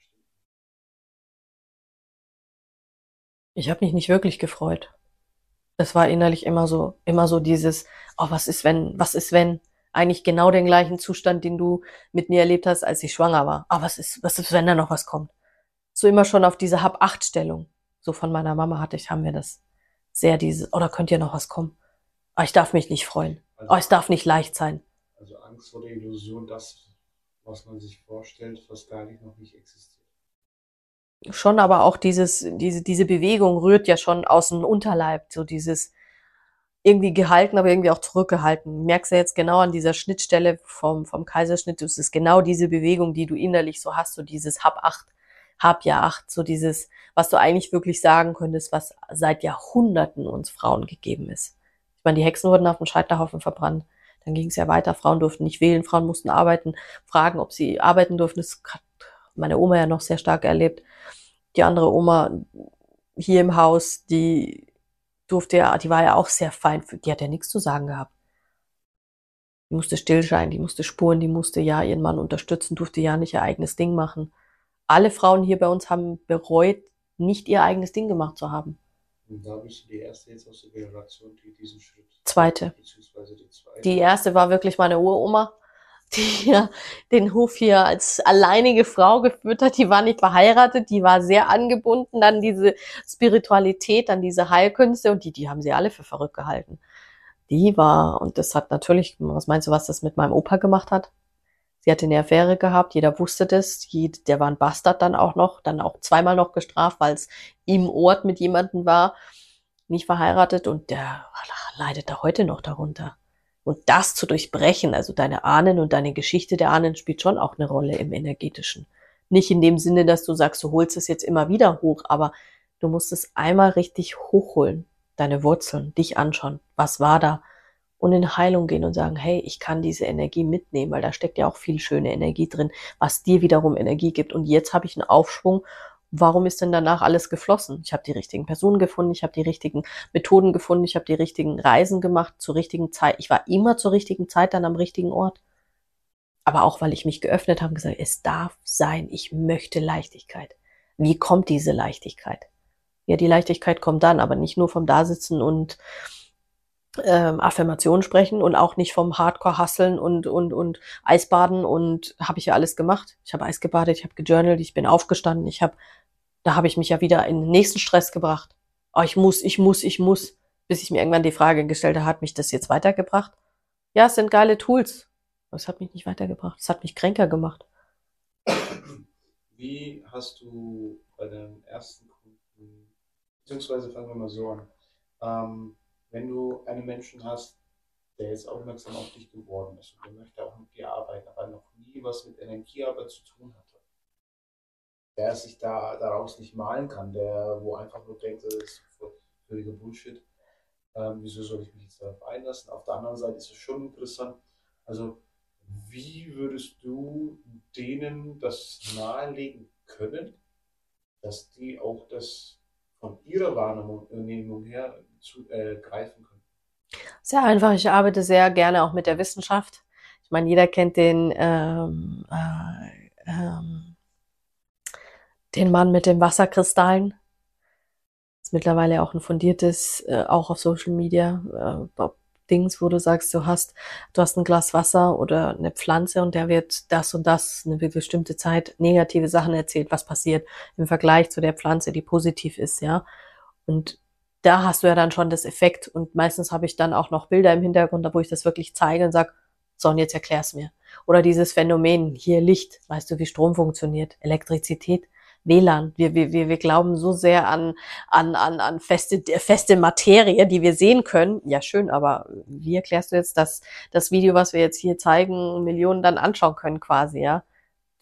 Ich habe mich nicht wirklich gefreut. Es war innerlich immer so, immer so dieses, oh, was ist wenn, was ist wenn? Eigentlich genau den gleichen Zustand, den du mit mir erlebt hast, als ich schwanger war. Ah, was ist, was ist, wenn da noch was kommt? So immer schon auf diese Hab-Acht-Stellung. So von meiner Mama hatte ich, haben wir das sehr dieses, oh, da könnte ja noch was kommen. Oh, ich darf mich nicht freuen. Oh, es darf nicht leicht sein. Also Angst vor der Illusion, das, was man sich vorstellt, was gar nicht noch nicht existiert. Schon, aber auch dieses, diese, diese Bewegung rührt ja schon aus dem Unterleib, so dieses irgendwie gehalten, aber irgendwie auch zurückgehalten. Du merkst ja jetzt genau an dieser Schnittstelle vom, vom Kaiserschnitt, es ist genau diese Bewegung, die du innerlich so hast, so dieses Hab acht, Hab ja acht, so dieses, was du eigentlich wirklich sagen könntest, was seit Jahrhunderten uns Frauen gegeben ist. Ich meine, die Hexen wurden auf dem Scheiterhaufen verbrannt. Dann ging es ja weiter, Frauen durften nicht wählen, Frauen mussten arbeiten, fragen, ob sie arbeiten durften. Das hat meine Oma ja noch sehr stark erlebt. Die andere Oma hier im Haus, die durfte ja, die war ja auch sehr fein, die hat ja nichts zu sagen gehabt. Die musste still sein, die musste spuren, die musste ja ihren Mann unterstützen, durfte ja nicht ihr eigenes Ding machen. Alle Frauen hier bei uns haben bereut, nicht ihr eigenes Ding gemacht zu haben. Und da bist du die erste jetzt aus der Generation, die diesen Schritt. Zweite. Beziehungsweise die zweite. Die erste war wirklich meine Uroma, die ja den Hof hier als alleinige Frau geführt hat. Die war nicht verheiratet, die war sehr angebunden an diese Spiritualität, an diese Heilkünste und die, die haben sie alle für verrückt gehalten. Die war, und das hat natürlich, was meinst du, was das mit meinem Opa gemacht hat? Sie hatte eine Affäre gehabt, jeder wusste das, der war ein Bastard dann auch noch, dann auch zweimal noch gestraft, weil es im Ort mit jemandem war, nicht verheiratet und der leidet da heute noch darunter. Und das zu durchbrechen, also deine Ahnen und deine Geschichte der Ahnen spielt schon auch eine Rolle im Energetischen. Nicht in dem Sinne, dass du sagst, du holst es jetzt immer wieder hoch, aber du musst es einmal richtig hochholen, deine Wurzeln, dich anschauen, was war da? Und in Heilung gehen und sagen, hey, ich kann diese Energie mitnehmen, weil da steckt ja auch viel schöne Energie drin, was dir wiederum Energie gibt. Und jetzt habe ich einen Aufschwung. Warum ist denn danach alles geflossen? Ich habe die richtigen Personen gefunden, ich habe die richtigen Methoden gefunden, ich habe die richtigen Reisen gemacht zur richtigen Zeit. Ich war immer zur richtigen Zeit dann am richtigen Ort. Aber auch, weil ich mich geöffnet habe und gesagt, es darf sein, ich möchte Leichtigkeit. Wie kommt diese Leichtigkeit? Ja, die Leichtigkeit kommt dann, aber nicht nur vom Dasitzen und ähm, Affirmationen sprechen und auch nicht vom Hardcore-Hasseln und, und, und Eisbaden und habe ich ja alles gemacht. Ich habe Eis gebadet, ich habe gejournalt, ich bin aufgestanden, ich habe, da habe ich mich ja wieder in den nächsten Stress gebracht. Oh, ich muss, ich muss, ich muss, bis ich mir irgendwann die Frage gestellt habe, hat mich das jetzt weitergebracht? Ja, es sind geile Tools, aber es hat mich nicht weitergebracht, es hat mich kränker gemacht. Wie hast du bei deinem ersten Kunden, beziehungsweise fangen wir mal so an, ähm, wenn du einen Menschen hast, der jetzt aufmerksam auf dich geworden ist und der möchte auch mit dir arbeiten, aber noch nie was mit Energiearbeit zu tun hatte, der sich da daraus nicht malen kann, der wo einfach nur denkt, das ist völliger Bullshit, ähm, wieso soll ich mich jetzt darauf einlassen? Auf der anderen Seite ist es schon interessant, also wie würdest du denen das nahelegen können, dass die auch das von ihrer Wahrnehmung her zu, äh, greifen können? Sehr einfach, ich arbeite sehr gerne auch mit der Wissenschaft. Ich meine, jeder kennt den, ähm, äh, ähm, den Mann mit den Wasserkristallen. Ist mittlerweile auch ein fundiertes, äh, auch auf Social Media, äh, Dings, wo du sagst, du hast, du hast ein Glas Wasser oder eine Pflanze und der wird das und das eine bestimmte Zeit negative Sachen erzählt, was passiert im Vergleich zu der Pflanze, die positiv ist, ja. Und da hast du ja dann schon das Effekt und meistens habe ich dann auch noch Bilder im Hintergrund, wo ich das wirklich zeige und sage, so und jetzt erklär's mir. Oder dieses Phänomen, hier Licht, weißt du, wie Strom funktioniert, Elektrizität, W L A N. Wir, wir, wir, wir glauben so sehr an, an, an, an feste, feste Materie, die wir sehen können. Ja, schön, aber wie erklärst du jetzt, dass das Video, was wir jetzt hier zeigen, Millionen dann anschauen können quasi, ja?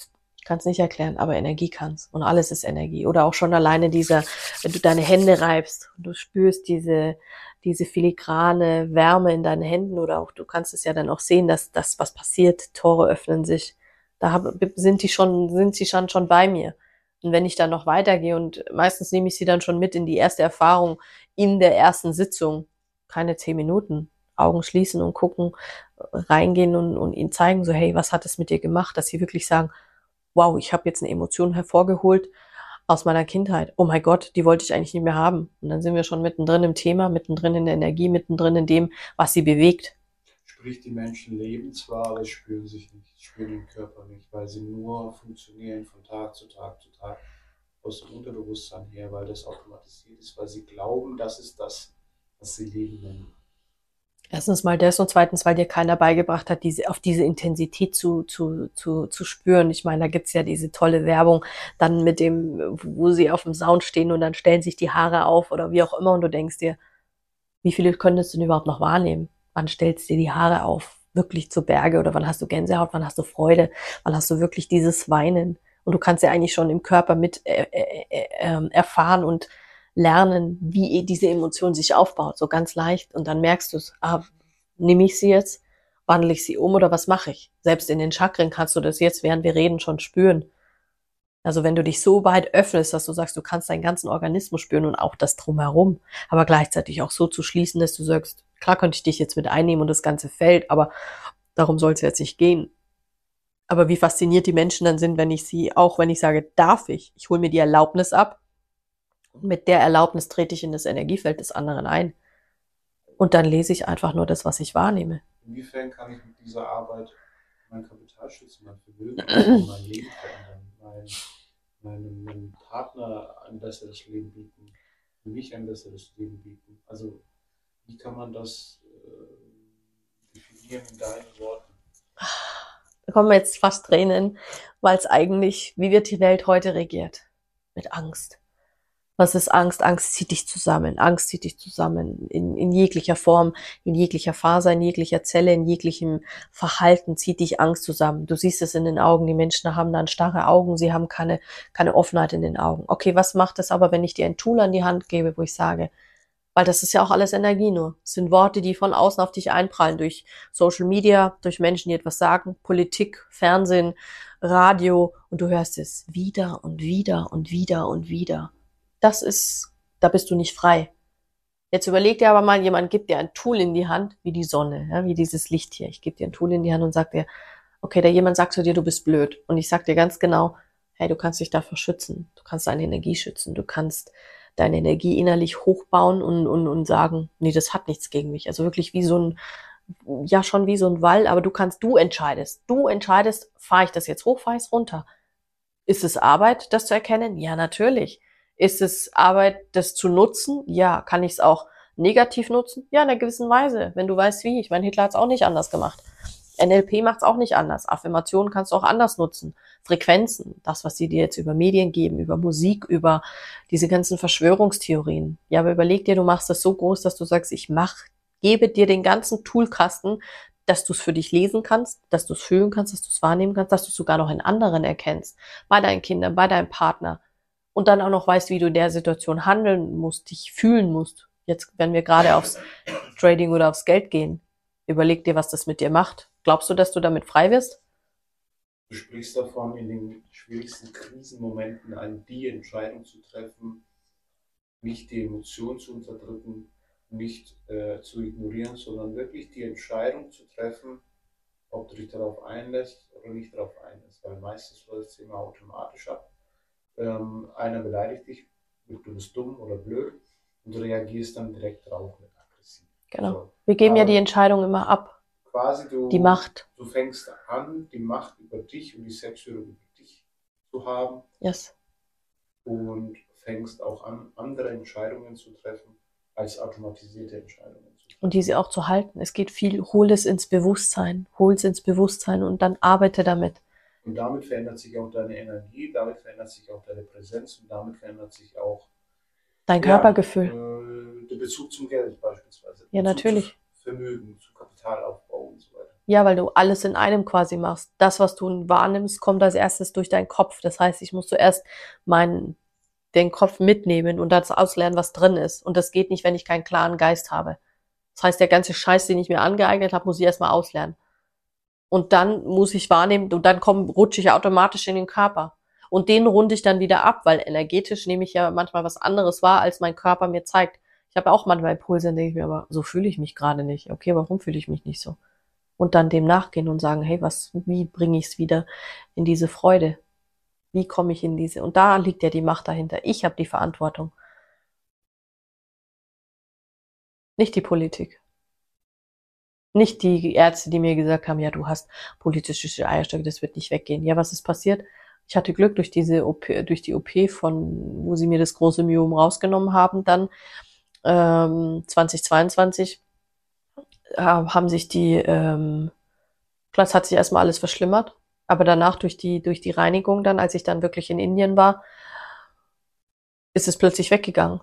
kann es nicht erklären, aber Energie kann's. Und alles ist Energie. Oder auch schon alleine dieser, wenn du deine Hände reibst und du spürst diese, diese filigrane Wärme in deinen Händen, oder auch, du kannst es ja dann auch sehen, dass das, was passiert, Tore öffnen sich. Da hab, sind die schon, sind sie schon, schon bei mir. Und wenn ich dann noch weitergehe, und meistens nehme ich sie dann schon mit in die erste Erfahrung in der ersten Sitzung, keine zehn Minuten, Augen schließen und gucken, reingehen und, und ihnen zeigen, so, hey, was hat es mit dir gemacht, dass sie wirklich sagen, wow, ich habe jetzt eine Emotion hervorgeholt aus meiner Kindheit. Oh mein Gott, die wollte ich eigentlich nicht mehr haben. Und dann sind wir schon mittendrin im Thema, mittendrin in der Energie, mittendrin in dem, was sie bewegt. Sprich, die Menschen leben zwar, aber spüren sich nicht, spüren den Körper nicht, weil sie nur funktionieren von Tag zu Tag zu Tag aus dem Unterbewusstsein her, weil das automatisiert ist, weil sie glauben, das ist das, was sie Leben nennen. Erstens mal das und zweitens, weil dir keiner beigebracht hat, diese, auf diese Intensität zu, zu, zu, zu spüren. Ich meine, da gibt's ja diese tolle Werbung dann mit dem, wo sie auf dem Sound stehen und dann stellen sich die Haare auf oder wie auch immer und du denkst dir, wie viele könntest du denn überhaupt noch wahrnehmen? Wann stellst du dir die Haare auf? Wirklich zu Berge, oder wann hast du Gänsehaut? Wann hast du Freude? Wann hast du wirklich dieses Weinen? Und du kannst ja eigentlich schon im Körper mit äh, äh, äh, erfahren und lernen, wie diese Emotion sich aufbaut, so ganz leicht. Und dann merkst du es, ah, nehme ich sie jetzt, wandle ich sie um oder was mache ich? Selbst in den Chakren kannst du das jetzt, während wir reden, schon spüren. Also wenn du dich so weit öffnest, dass du sagst, du kannst deinen ganzen Organismus spüren und auch das Drumherum, aber gleichzeitig auch so zu schließen, dass du sagst, klar könnte ich dich jetzt mit einnehmen und das ganze Feld, aber darum soll es jetzt nicht gehen. Aber wie fasziniert die Menschen dann sind, wenn ich sie, auch wenn ich sage, darf ich, ich hole mir die Erlaubnis ab, und mit der Erlaubnis trete ich in das Energiefeld des anderen ein. Und dann lese ich einfach nur das, was ich wahrnehme. Inwiefern kann ich mit dieser Arbeit mein Kapital schützen, mein Vermögen, mein Leben verändern, mein, meinem, meinem Partner ein besseres Leben bieten, für mich ein besseres Leben bieten? Also wie kann man das äh, definieren in deinen Worten? Da kommen wir jetzt fast Tränen, weil es eigentlich, wie wird die Welt heute regiert? Mit Angst. Was ist Angst? Angst zieht dich zusammen. Angst zieht dich zusammen in, in jeglicher Form, in jeglicher Faser, in jeglicher Zelle, in jeglichem Verhalten zieht dich Angst zusammen. Du siehst es in den Augen. Die Menschen haben dann starre Augen. Sie haben keine, keine Offenheit in den Augen. Okay, was macht es aber, wenn ich dir ein Tool an die Hand gebe, wo ich sage, weil das ist ja auch alles Energie nur. Es sind Worte, die von außen auf dich einprallen, durch Social Media, durch Menschen, die etwas sagen, Politik, Fernsehen, Radio, und du hörst es wieder und wieder und wieder und wieder. Das ist, da bist du nicht frei. Jetzt überleg dir aber mal, jemand gibt dir ein Tool in die Hand, wie die Sonne, ja, wie dieses Licht hier. Ich gebe dir ein Tool in die Hand und sag dir, okay, der jemand sagt zu dir, du bist blöd. Und ich sag dir ganz genau, hey, du kannst dich davor schützen. Du kannst deine Energie schützen. Du kannst deine Energie innerlich hochbauen und, und, und sagen, nee, das hat nichts gegen mich. Also wirklich wie so ein, ja schon wie so ein Wall, aber du kannst, du entscheidest. Du entscheidest, fahre ich das jetzt hoch, fahre ich es runter. Ist es Arbeit, das zu erkennen? Ja, natürlich. Ist es Arbeit, das zu nutzen? Ja. Kann ich es auch negativ nutzen? Ja, in einer gewissen Weise, wenn du weißt wie. Ich meine, Hitler hat es auch nicht anders gemacht. N L P macht es auch nicht anders. Affirmationen kannst du auch anders nutzen. Frequenzen, das, was sie dir jetzt über Medien geben, über Musik, über diese ganzen Verschwörungstheorien. Ja, aber überleg dir, du machst das so groß, dass du sagst, ich mach, gebe dir den ganzen Toolkasten, dass du es für dich lesen kannst, dass du es fühlen kannst, dass du es wahrnehmen kannst, dass du es sogar noch in anderen erkennst. Bei deinen Kindern, bei deinem Partner. Und dann auch noch weißt, wie du in der Situation handeln musst, dich fühlen musst. Jetzt, wenn wir gerade aufs Trading oder aufs Geld gehen, überleg dir, was das mit dir macht. Glaubst du, dass du damit frei wirst? Du sprichst davon, in den schwierigsten Krisenmomenten eine die Entscheidung zu treffen, nicht die Emotion zu unterdrücken, nicht äh, zu ignorieren, sondern wirklich die Entscheidung zu treffen, ob du dich darauf einlässt oder nicht darauf einlässt. Weil meistens läuft es immer automatisch ab. Ähm, einer beleidigt dich, du bist dumm oder blöd und du reagierst dann direkt drauf mit aggressiv. Genau. So. Wir geben Aber ja die Entscheidung immer ab. Quasi du, Die Macht. Du fängst an, die Macht über dich und die Selbstführung über dich zu haben. Yes. Und fängst auch an, andere Entscheidungen zu treffen, als automatisierte Entscheidungen zu treffen. Und diese auch zu halten. Es geht viel, hol es ins Bewusstsein, hol es ins Bewusstsein und dann arbeite damit. Und damit verändert sich auch deine Energie, damit verändert sich auch deine Präsenz und damit verändert sich auch dein ja, Körpergefühl. Äh, der Bezug zum Geld beispielsweise. Ja, Bezug natürlich. Zu Vermögen, zu Kapitalaufbau und so weiter. Ja, weil du alles in einem quasi machst. Das, was du wahrnimmst, kommt als erstes durch deinen Kopf. Das heißt, ich muss zuerst meinen, den Kopf mitnehmen und das auslernen, was drin ist. Und das geht nicht, wenn ich keinen klaren Geist habe. Das heißt, der ganze Scheiß, den ich mir angeeignet habe, muss ich erstmal auslernen. Und dann muss ich wahrnehmen, und dann komm, rutsche ich automatisch in den Körper. Und den runde ich dann wieder ab, weil energetisch nehme ich ja manchmal was anderes wahr, als mein Körper mir zeigt. Ich habe auch manchmal Impulse, dann denke ich mir, aber so fühle ich mich gerade nicht. Okay, warum fühle ich mich nicht so? Und dann dem nachgehen und sagen, hey, was, wie bringe ich es wieder in diese Freude? Wie komme ich in diese? Und da liegt ja die Macht dahinter. Ich habe die Verantwortung, nicht die Politik. Nicht die Ärzte, die mir gesagt haben, ja, du hast politische Eierstöcke, das wird nicht weggehen. Ja, was ist passiert? Ich hatte Glück durch diese O P, durch die O P von, wo sie mir das große Myom rausgenommen haben, dann ähm, zweitausendzweiundzwanzig äh, haben sich die, ähm, klar, es hat sich erstmal alles verschlimmert, aber danach durch die, durch die Reinigung dann, als ich dann wirklich in Indien war, ist es plötzlich weggegangen.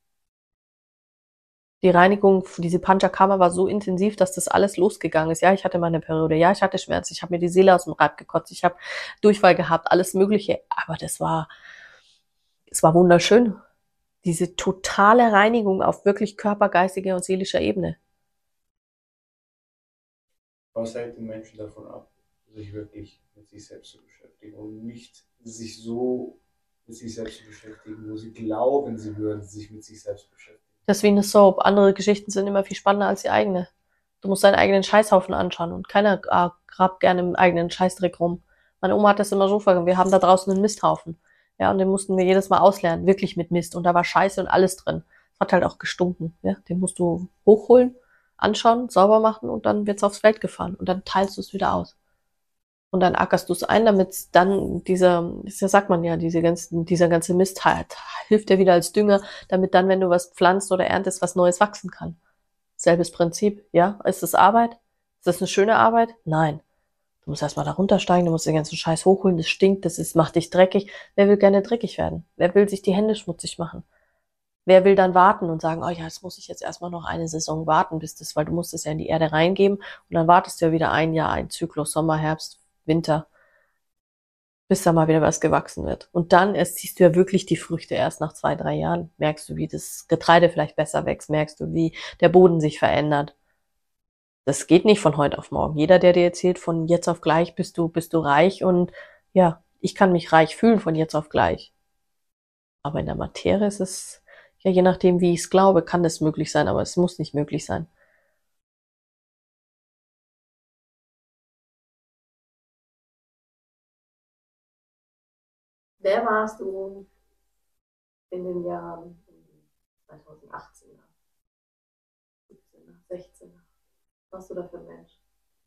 Die Reinigung, diese Panchakarma war so intensiv, dass das alles losgegangen ist. Ja, ich hatte meine Periode, ja, ich hatte Schmerzen, ich habe mir die Seele aus dem Leib gekotzt, ich habe Durchfall gehabt, alles Mögliche. Aber das war, es war wunderschön. Diese totale Reinigung auf wirklich körpergeistiger und seelischer Ebene. Was hält den Menschen davon ab, sich wirklich mit sich selbst zu beschäftigen und nicht sich so mit sich selbst zu beschäftigen, wo sie glauben, sie würden sich mit sich selbst beschäftigen? Das ist wie eine Soap. Andere Geschichten sind immer viel spannender als die eigene. Du musst deinen eigenen Scheißhaufen anschauen und keiner äh, grabt gerne im eigenen Scheißdreck rum. Meine Oma hat das immer so vergangen. Wir haben da draußen einen Misthaufen. Ja, und den mussten wir jedes Mal auslernen. Wirklich mit Mist. Und da war Scheiße und alles drin. Hat halt auch gestunken. Ja, den musst du hochholen, anschauen, sauber machen und dann wird's aufs Feld gefahren. Und dann teilst du es wieder aus. Und dann ackerst du es ein, damit dann dieser, das sagt man ja, diese ganzen, dieser ganze Mist halt, hilft dir wieder als Dünger, damit dann, wenn du was pflanzt oder erntest, was Neues wachsen kann. Selbes Prinzip, ja? Ist das Arbeit? Ist das eine schöne Arbeit? Nein. Du musst erstmal da runtersteigen, du musst den ganzen Scheiß hochholen, das stinkt, das ist, macht dich dreckig. Wer will gerne dreckig werden? Wer will sich die Hände schmutzig machen? Wer will dann warten und sagen, oh ja, das muss ich jetzt erstmal noch eine Saison warten, bis das, weil du musst es ja in die Erde reingeben und dann wartest du ja wieder ein Jahr, ein Zyklus, Sommer, Herbst, Winter, bis da mal wieder was gewachsen wird. Und dann erst siehst du ja wirklich die Früchte erst nach zwei, drei Jahren. Merkst du, wie das Getreide vielleicht besser wächst, merkst du, wie der Boden sich verändert. Das geht nicht von heute auf morgen. Jeder, der dir erzählt, von jetzt auf gleich bist du, bist du reich und ja, ich kann mich reich fühlen von jetzt auf gleich. Aber in der Materie ist es, ja, je nachdem, wie ich es glaube, kann das möglich sein, aber es muss nicht möglich sein. Wer warst du in den Jahren zweitausendachtzehn, siebzehn, sechzehn? Was warst du da für ein Mensch?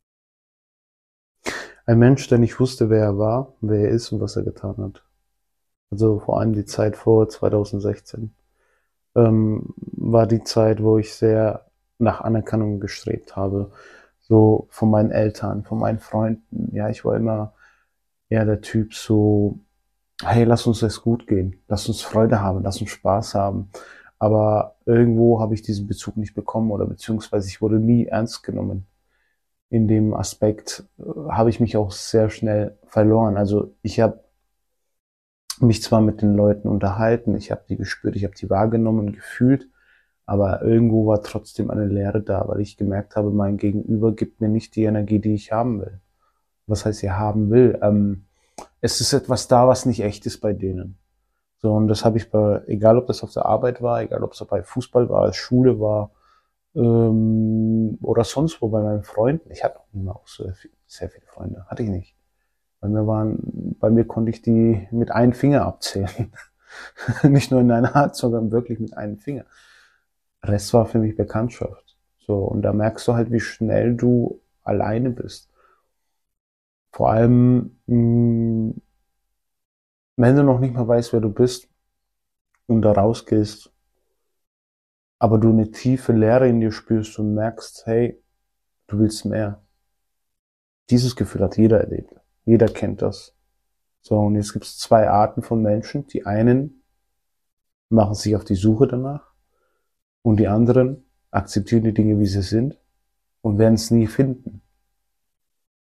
Ein Mensch, der nicht wusste, wer er war, wer er ist und was er getan hat. Also vor allem die Zeit vor zweitausendsechzehn ähm, war die Zeit, wo ich sehr nach Anerkennung gestrebt habe. So von meinen Eltern, von meinen Freunden. Ja, ich war immer eher der Typ so, hey, lass uns es gut gehen, lass uns Freude haben, lass uns Spaß haben. Aber irgendwo habe ich diesen Bezug nicht bekommen oder beziehungsweise ich wurde nie ernst genommen. In dem Aspekt äh, habe ich mich auch sehr schnell verloren. Also ich habe mich zwar mit den Leuten unterhalten, ich habe die gespürt, ich habe die wahrgenommen, gefühlt, aber irgendwo war trotzdem eine Leere da, weil ich gemerkt habe, mein Gegenüber gibt mir nicht die Energie, die ich haben will. Was heißt, ihr haben will? Ähm, es ist etwas da, was nicht echt ist bei denen. So, und das habe ich bei, egal ob das auf der Arbeit war, egal ob es bei Fußball war, Schule war, ähm, oder sonst wo bei meinen Freunden. Ich hatte auch immer auch so viel, sehr viele Freunde. Hatte ich nicht. Bei mir waren, bei mir konnte ich die mit einem Finger abzählen. Nicht nur in einer Art, sondern wirklich mit einem Finger. Rest war für mich Bekanntschaft. So, und da merkst du halt, wie schnell du alleine bist. Vor allem, mh, wenn du noch nicht mal weißt, wer du bist und da rausgehst, aber du eine tiefe Leere in dir spürst und merkst, hey, du willst mehr. Dieses Gefühl hat jeder erlebt. Jeder kennt das. So, und jetzt gibt es zwei Arten von Menschen. Die einen machen sich auf die Suche danach und die anderen akzeptieren die Dinge, wie sie sind und werden es nie finden.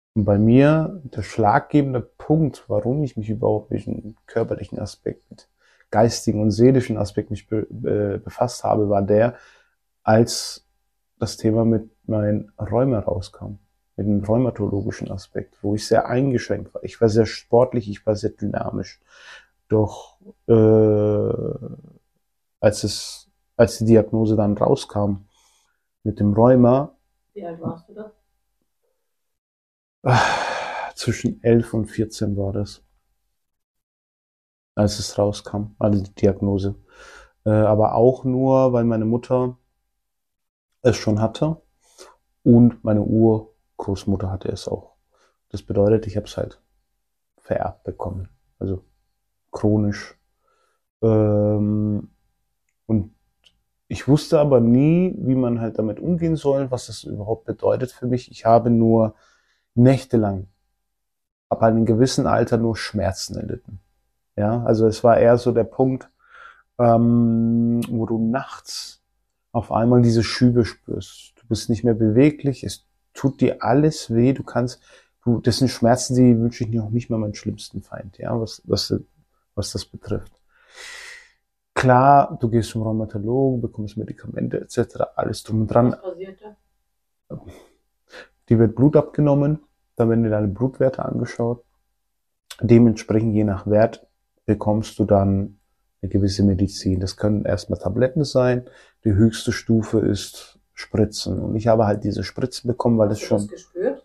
Und bei mir der schlaggebende Punkt, warum ich mich überhaupt mit dem körperlichen Aspekt, mit geistigen und seelischen Aspekt mich be, be, befasst habe, war der, als das Thema mit meinem Rheuma rauskam, mit dem rheumatologischen Aspekt, wo ich sehr eingeschränkt war. Ich war sehr sportlich, ich war sehr dynamisch. Doch äh, als es, als die Diagnose dann rauskam mit dem Rheuma, Wie alt warst du da? äh, zwischen elf und vierzehn war das, als es rauskam, also die Diagnose. Äh, aber auch nur, weil meine Mutter es schon hatte und meine Urgroßmutter hatte es auch. Das bedeutet, ich habe es halt vererbt bekommen, also chronisch. Ähm, und ich wusste aber nie, wie man halt damit umgehen soll, was das überhaupt bedeutet für mich. Ich habe nur nächtelang, ab einem gewissen Alter, nur Schmerzen erlitten. Ja, also es war eher so der Punkt, ähm, wo du nachts auf einmal diese Schübe spürst. Du bist nicht mehr beweglich, es tut dir alles weh, du kannst, du, das sind Schmerzen, die wünsche ich dir auch nicht mal meinen schlimmsten Feind, ja, was, was, was das betrifft. Klar, du gehst zum Rheumatologen, bekommst Medikamente et cetera, alles drum und dran. Was passiert da? Die wird Blut abgenommen, dann werden dir deine Blutwerte angeschaut. Dementsprechend, je nach Wert, bekommst du dann eine gewisse Medizin. Das können erstmal Tabletten sein. Die höchste Stufe ist Spritzen. Und ich habe halt diese Spritzen bekommen, weil es schon... Hast du das gespürt?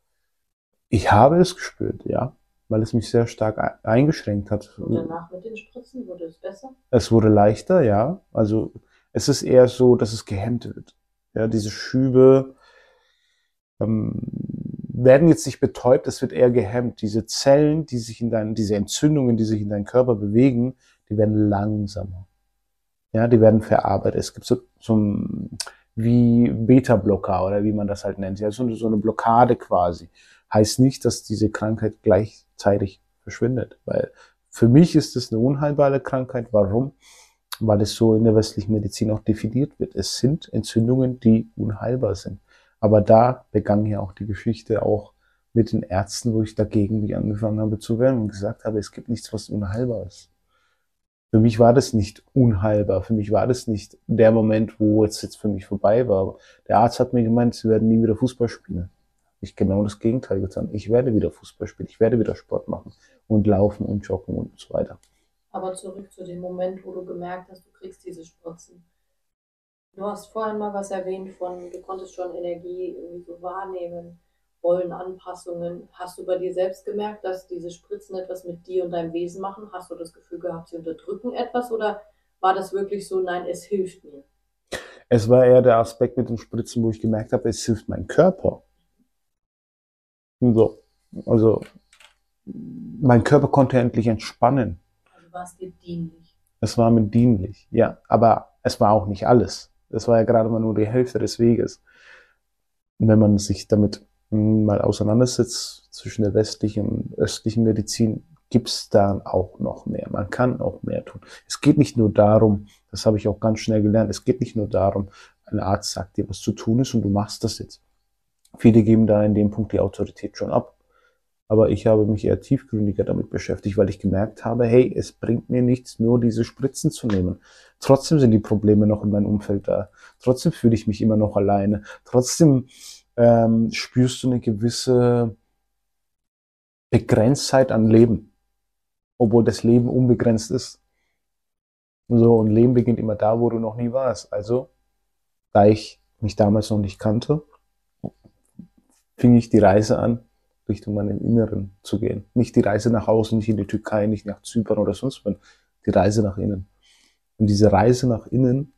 Ich habe es gespürt, ja. Weil es mich sehr stark eingeschränkt hat. Und danach mit den Spritzen wurde es besser? Es wurde leichter, ja. Also es ist eher so, dass es gehemmt wird. Ja, diese Schübe ähm, werden jetzt nicht betäubt, es wird eher gehemmt. Diese Zellen, die sich in deinen, diese Entzündungen, die sich in deinen Körper bewegen, die werden langsamer. Ja, die werden verarbeitet. Es gibt so, so ein, wie Beta-Blocker oder wie man das halt nennt. Ja, so, so eine Blockade quasi. Heißt nicht, dass diese Krankheit gleichzeitig verschwindet. Weil für mich ist es eine unheilbare Krankheit. Warum? Weil es so in der westlichen Medizin auch definiert wird. Es sind Entzündungen, die unheilbar sind. Aber da begann ja auch die Geschichte auch mit den Ärzten, wo ich dagegen mich angefangen habe zu wehren und gesagt habe, es gibt nichts, was unheilbar ist. Für mich war das nicht unheilbar. Für mich war das nicht der Moment, wo es jetzt für mich vorbei war. Der Arzt hat mir gemeint, sie werden nie wieder Fußball spielen. Ich genau das Gegenteil getan. Ich werde wieder Fußball spielen. Ich werde wieder Sport machen und laufen und joggen und so weiter. Aber zurück zu dem Moment, wo du gemerkt hast, du kriegst diese Spritzen. Du hast vorhin mal was erwähnt von, du konntest schon Energie irgendwie so wahrnehmen, Rollenanpassungen. Hast du bei dir selbst gemerkt, dass diese Spritzen etwas mit dir und deinem Wesen machen? Hast du das Gefühl gehabt, sie unterdrücken etwas oder war das wirklich so, nein, es hilft mir? Es war eher der Aspekt mit den Spritzen, wo ich gemerkt habe, es hilft meinem Körper. So, also mein Körper konnte endlich entspannen. Also war es dir dienlich? Es war mir dienlich, ja, aber es war auch nicht alles. Es war ja gerade mal nur die Hälfte des Weges. Und wenn man sich damit mal auseinandersetzt, zwischen der westlichen und östlichen Medizin, gibt's da auch noch mehr. Man kann auch mehr tun. Es geht nicht nur darum, das habe ich auch ganz schnell gelernt, es geht nicht nur darum, ein Arzt sagt dir, was zu tun ist und du machst das jetzt. Viele geben da in dem Punkt die Autorität schon ab. Aber ich habe mich eher tiefgründiger damit beschäftigt, weil ich gemerkt habe, hey, es bringt mir nichts, nur diese Spritzen zu nehmen. Trotzdem sind die Probleme noch in meinem Umfeld da. Trotzdem fühle ich mich immer noch alleine. Trotzdem ähm, spürst du eine gewisse Begrenztheit an Leben, obwohl das Leben unbegrenzt ist. So, und Leben beginnt immer da, wo du noch nie warst. Also, da ich mich damals noch nicht kannte, fing ich die Reise an, Richtung meinem Inneren zu gehen. Nicht die Reise nach außen, nicht in die Türkei, nicht nach Zypern oder sonst wo, die Reise nach innen. Und diese Reise nach innen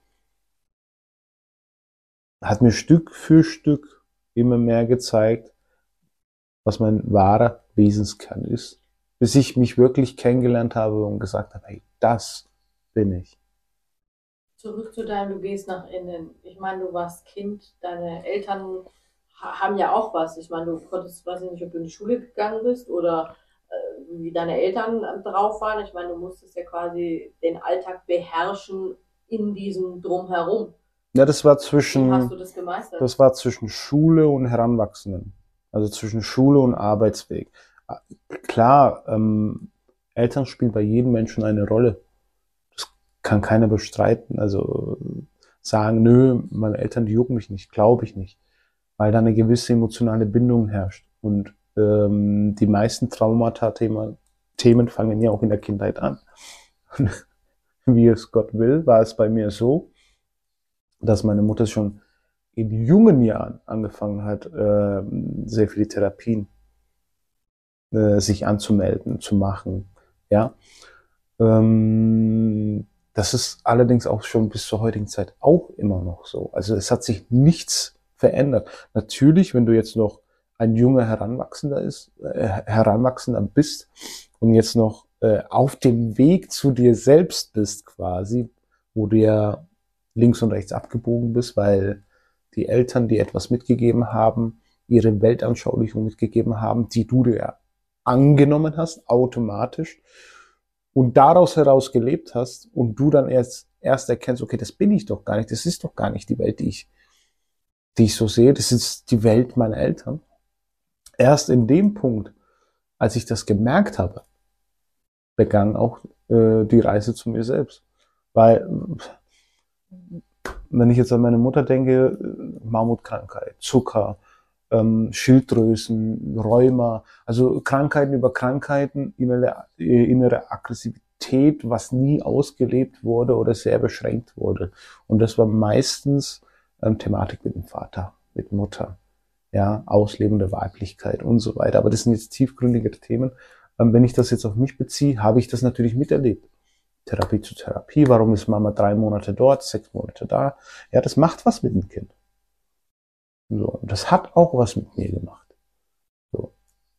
hat mir Stück für Stück immer mehr gezeigt, was mein wahrer Wesenskern ist, bis ich mich wirklich kennengelernt habe und gesagt habe, hey, das bin ich. Zurück zu deinem, du gehst nach innen. Ich meine, du warst Kind, deine Eltern haben ja auch was. Ich meine, du konntest, weiß ich nicht, ob du in die Schule gegangen bist oder äh, wie deine Eltern drauf waren. Ich meine, du musstest ja quasi den Alltag beherrschen in diesem Drumherum. Ja, das war Wie zwischen, hast du das gemeistert? das war zwischen Schule und Heranwachsenden. Also zwischen Schule und Arbeitsweg. Klar, ähm, Eltern spielen bei jedem Menschen eine Rolle. Das kann keiner bestreiten. Also sagen, nö, meine Eltern, die jucken mich nicht, glaube ich nicht. Weil da eine gewisse emotionale Bindung herrscht. Und ähm, die meisten Traumata-Themen Themen fangen ja auch in der Kindheit an. Und wie es Gott will, war es bei mir so, dass meine Mutter schon in jungen Jahren angefangen hat, äh, sehr viele Therapien äh, sich anzumelden, zu machen. Ja, ähm, das ist allerdings auch schon bis zur heutigen Zeit auch immer noch so. Also es hat sich nichts verändert. Natürlich, wenn du jetzt noch ein junger Heranwachsender ist, äh, Heranwachsender bist und jetzt noch äh, auf dem Weg zu dir selbst bist quasi, wo du ja links und rechts abgebogen bist, weil die Eltern dir etwas mitgegeben haben, ihre Weltanschaulichung mitgegeben haben, die du dir angenommen hast, automatisch, und daraus heraus gelebt hast und du dann erst, erst erkennst, okay, das bin ich doch gar nicht, das ist doch gar nicht die Welt, die ich, die ich so sehe, das ist die Welt meiner Eltern. Erst in dem Punkt, als ich das gemerkt habe, begann auch äh, die Reise zu mir selbst. Weil, wenn ich jetzt an meine Mutter denke, Mammutkrankheit, Zucker, ähm, Schilddrüsen, Rheuma, also Krankheiten über Krankheiten, innere, äh, innere Aggressivität, was nie ausgelebt wurde oder sehr beschränkt wurde. Und das war meistens ähm, Thematik mit dem Vater, mit Mutter, ja, auslebende Weiblichkeit und so weiter. Aber das sind jetzt tiefgründige Themen. Ähm, wenn ich das jetzt auf mich beziehe, habe ich das natürlich miterlebt. Therapie zu Therapie, warum ist Mama drei Monate dort, sechs Monate da? Ja, das macht was mit dem Kind. So, und das hat auch was mit mir gemacht. So.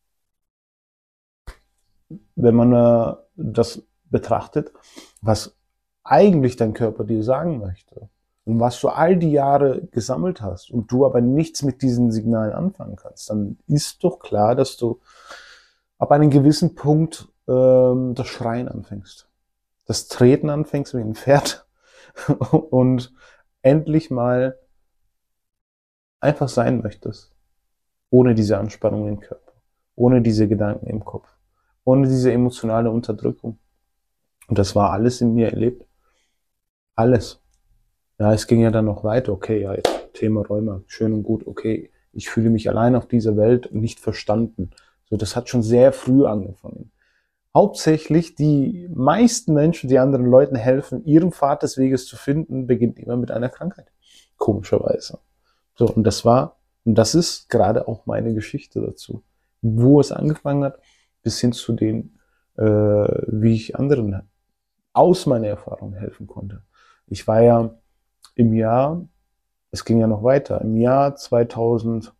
Wenn man äh, das betrachtet, was eigentlich dein Körper dir sagen möchte und was du all die Jahre gesammelt hast und du aber nichts mit diesen Signalen anfangen kannst, dann ist doch klar, dass du ab einem gewissen Punkt ähm, das Schreien anfängst. Das Treten anfängst wie ein Pferd und endlich mal einfach sein möchtest, ohne diese Anspannung im Körper, ohne diese Gedanken im Kopf, ohne diese emotionale Unterdrückung. Und das war alles in mir erlebt. Alles. Ja, es ging ja dann noch weiter. Okay, ja, jetzt Thema Rheuma, schön und gut. Okay, ich fühle mich allein auf dieser Welt nicht verstanden. So, das hat schon sehr früh angefangen. Hauptsächlich die meisten Menschen, die anderen Leuten helfen, ihren Pfad des Weges zu finden, beginnt immer mit einer Krankheit. Komischerweise. So, und das war, und das ist gerade auch meine Geschichte dazu. Wo es angefangen hat, bis hin zu den, äh, wie ich anderen aus meiner Erfahrung helfen konnte. Ich war ja im Jahr, es ging ja noch weiter, im Jahr zweitausendsechzehn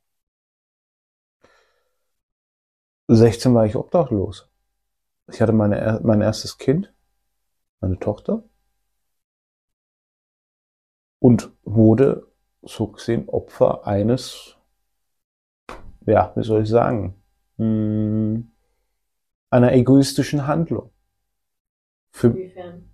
war ich obdachlos. Ich hatte meine, mein erstes Kind, meine Tochter, und wurde so gesehen Opfer eines, ja, wie soll ich sagen, mh, einer egoistischen Handlung. Für, Inwiefern?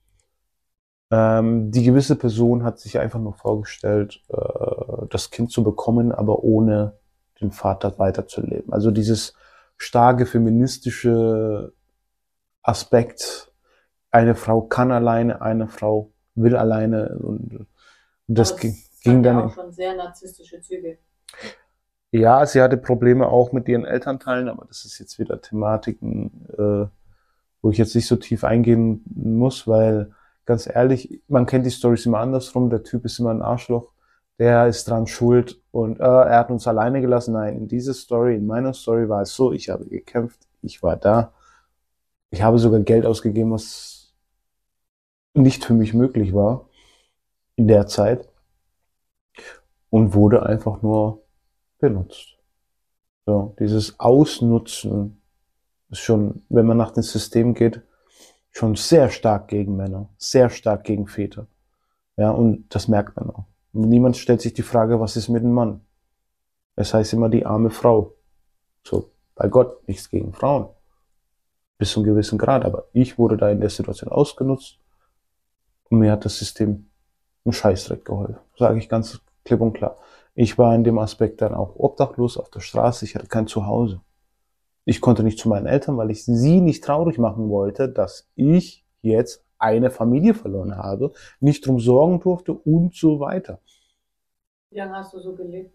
ähm, die gewisse Person hat sich einfach nur vorgestellt, äh, das Kind zu bekommen, aber ohne den Vater weiterzuleben. Also dieses starke feministische Aspekt, eine Frau kann alleine, eine Frau will alleine, und das Aber ging, es ging hat ja dann. auch schon sehr narzisstische Züge. Ja, sie hatte Probleme auch mit ihren Elternteilen, aber das ist jetzt wieder Thematiken, äh, wo ich jetzt nicht so tief eingehen muss, weil ganz ehrlich, man kennt die Storys immer andersrum. Der Typ ist immer ein Arschloch, der ist dran schuld und äh, er hat uns alleine gelassen. Nein, in dieser Story, in meiner Story war es so, ich habe gekämpft, ich war da. Ich habe sogar Geld ausgegeben, was nicht für mich möglich war in der Zeit, und wurde einfach nur benutzt. So, dieses Ausnutzen ist schon, wenn man nach dem System geht, schon sehr stark gegen Männer, sehr stark gegen Väter. Ja, und das merkt man auch. Niemand stellt sich die Frage, was ist mit dem Mann? Es heißt immer die arme Frau. So, bei Gott, nichts gegen Frauen. Bis zu einem gewissen Grad, aber ich wurde da in der Situation ausgenutzt und mir hat das System einen Scheißdreck geholfen. Sage ich ganz klipp und klar. Ich war in dem Aspekt dann auch obdachlos auf der Straße. Ich hatte kein Zuhause. Ich konnte nicht zu meinen Eltern, weil ich sie nicht traurig machen wollte, dass ich jetzt eine Familie verloren habe, nicht drum sorgen durfte und so weiter. Wie lange hast du so gelebt?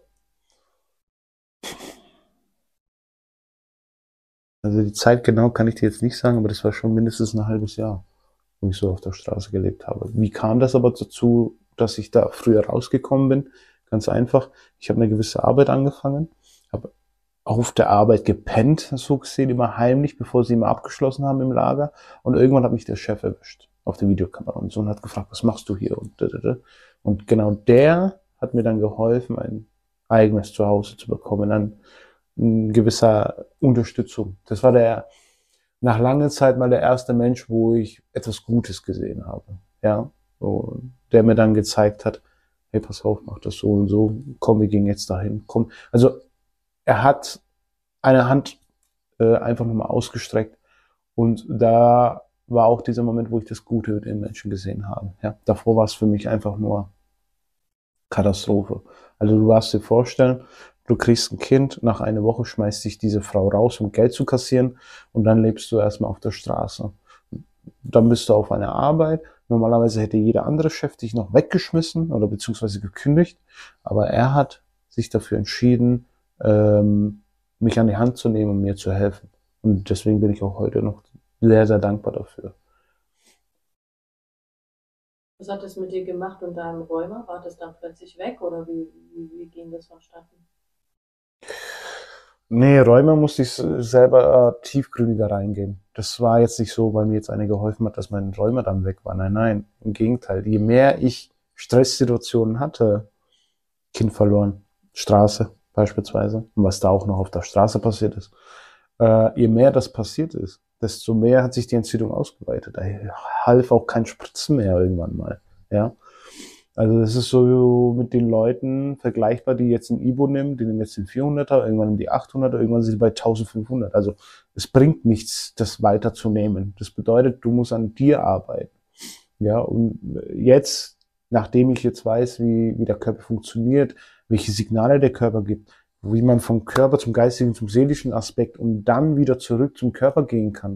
Also die Zeit genau kann ich dir jetzt nicht sagen, aber das war schon mindestens ein halbes Jahr, wo ich so auf der Straße gelebt habe. Wie kam das aber dazu, dass ich da früher rausgekommen bin? Ganz einfach. Ich habe eine gewisse Arbeit angefangen, habe auf der Arbeit gepennt, so gesehen, immer heimlich, bevor sie immer abgeschlossen haben im Lager. Und irgendwann hat mich der Chef erwischt auf der Videokamera und so und hat gefragt, was machst du hier? Und, und genau der hat mir dann geholfen, ein eigenes Zuhause zu bekommen, dann in gewisser Unterstützung. Das war der nach langer Zeit mal der erste Mensch, wo ich etwas Gutes gesehen habe. Ja, und der mir dann gezeigt hat, hey, pass auf, mach das so und so, komm, wir gehen jetzt dahin, komm. Also er hat eine Hand äh, einfach nochmal ausgestreckt und da war auch dieser Moment, wo ich das Gute in den Menschen gesehen habe. Ja, davor war es für mich einfach nur Katastrophe. Also du darfst dir vorstellen, du kriegst ein Kind, nach einer Woche schmeißt dich diese Frau raus, um Geld zu kassieren und dann lebst du erstmal auf der Straße. Dann bist du auf einer Arbeit. Normalerweise hätte jeder andere Chef dich noch weggeschmissen oder beziehungsweise gekündigt, aber er hat sich dafür entschieden, ähm, mich an die Hand zu nehmen und mir zu helfen. Und deswegen bin ich auch heute noch sehr, sehr dankbar dafür. Was hat das mit dir gemacht und deinem Rheuma? War das dann plötzlich weg oder wie, wie, wie ging das vonstatten? Nee, Rheuma musste ich selber äh, tiefgründiger reingehen. Das war jetzt nicht so, weil mir jetzt einer geholfen hat, dass mein Rheuma dann weg war. Nein, nein, im Gegenteil. Je mehr ich Stresssituationen hatte, Kind verloren, Straße beispielsweise, und was da auch noch auf der Straße passiert ist, äh, je mehr das passiert ist, desto mehr hat sich die Entzündung ausgeweitet. Da half auch kein Spritzen mehr irgendwann mal. Ja, also das ist so mit den Leuten vergleichbar, die jetzt ein Ibo nehmen, die nehmen jetzt den vierhunderter, irgendwann die achthunderter, irgendwann sind sie bei eintausendfünfhundert. Also es bringt nichts, das weiterzunehmen. Das bedeutet, du musst an dir arbeiten. Ja, und jetzt, nachdem ich jetzt weiß, wie, wie der Körper funktioniert, welche Signale der Körper gibt, wie man vom Körper zum geistigen, zum seelischen Aspekt und dann wieder zurück zum Körper gehen kann.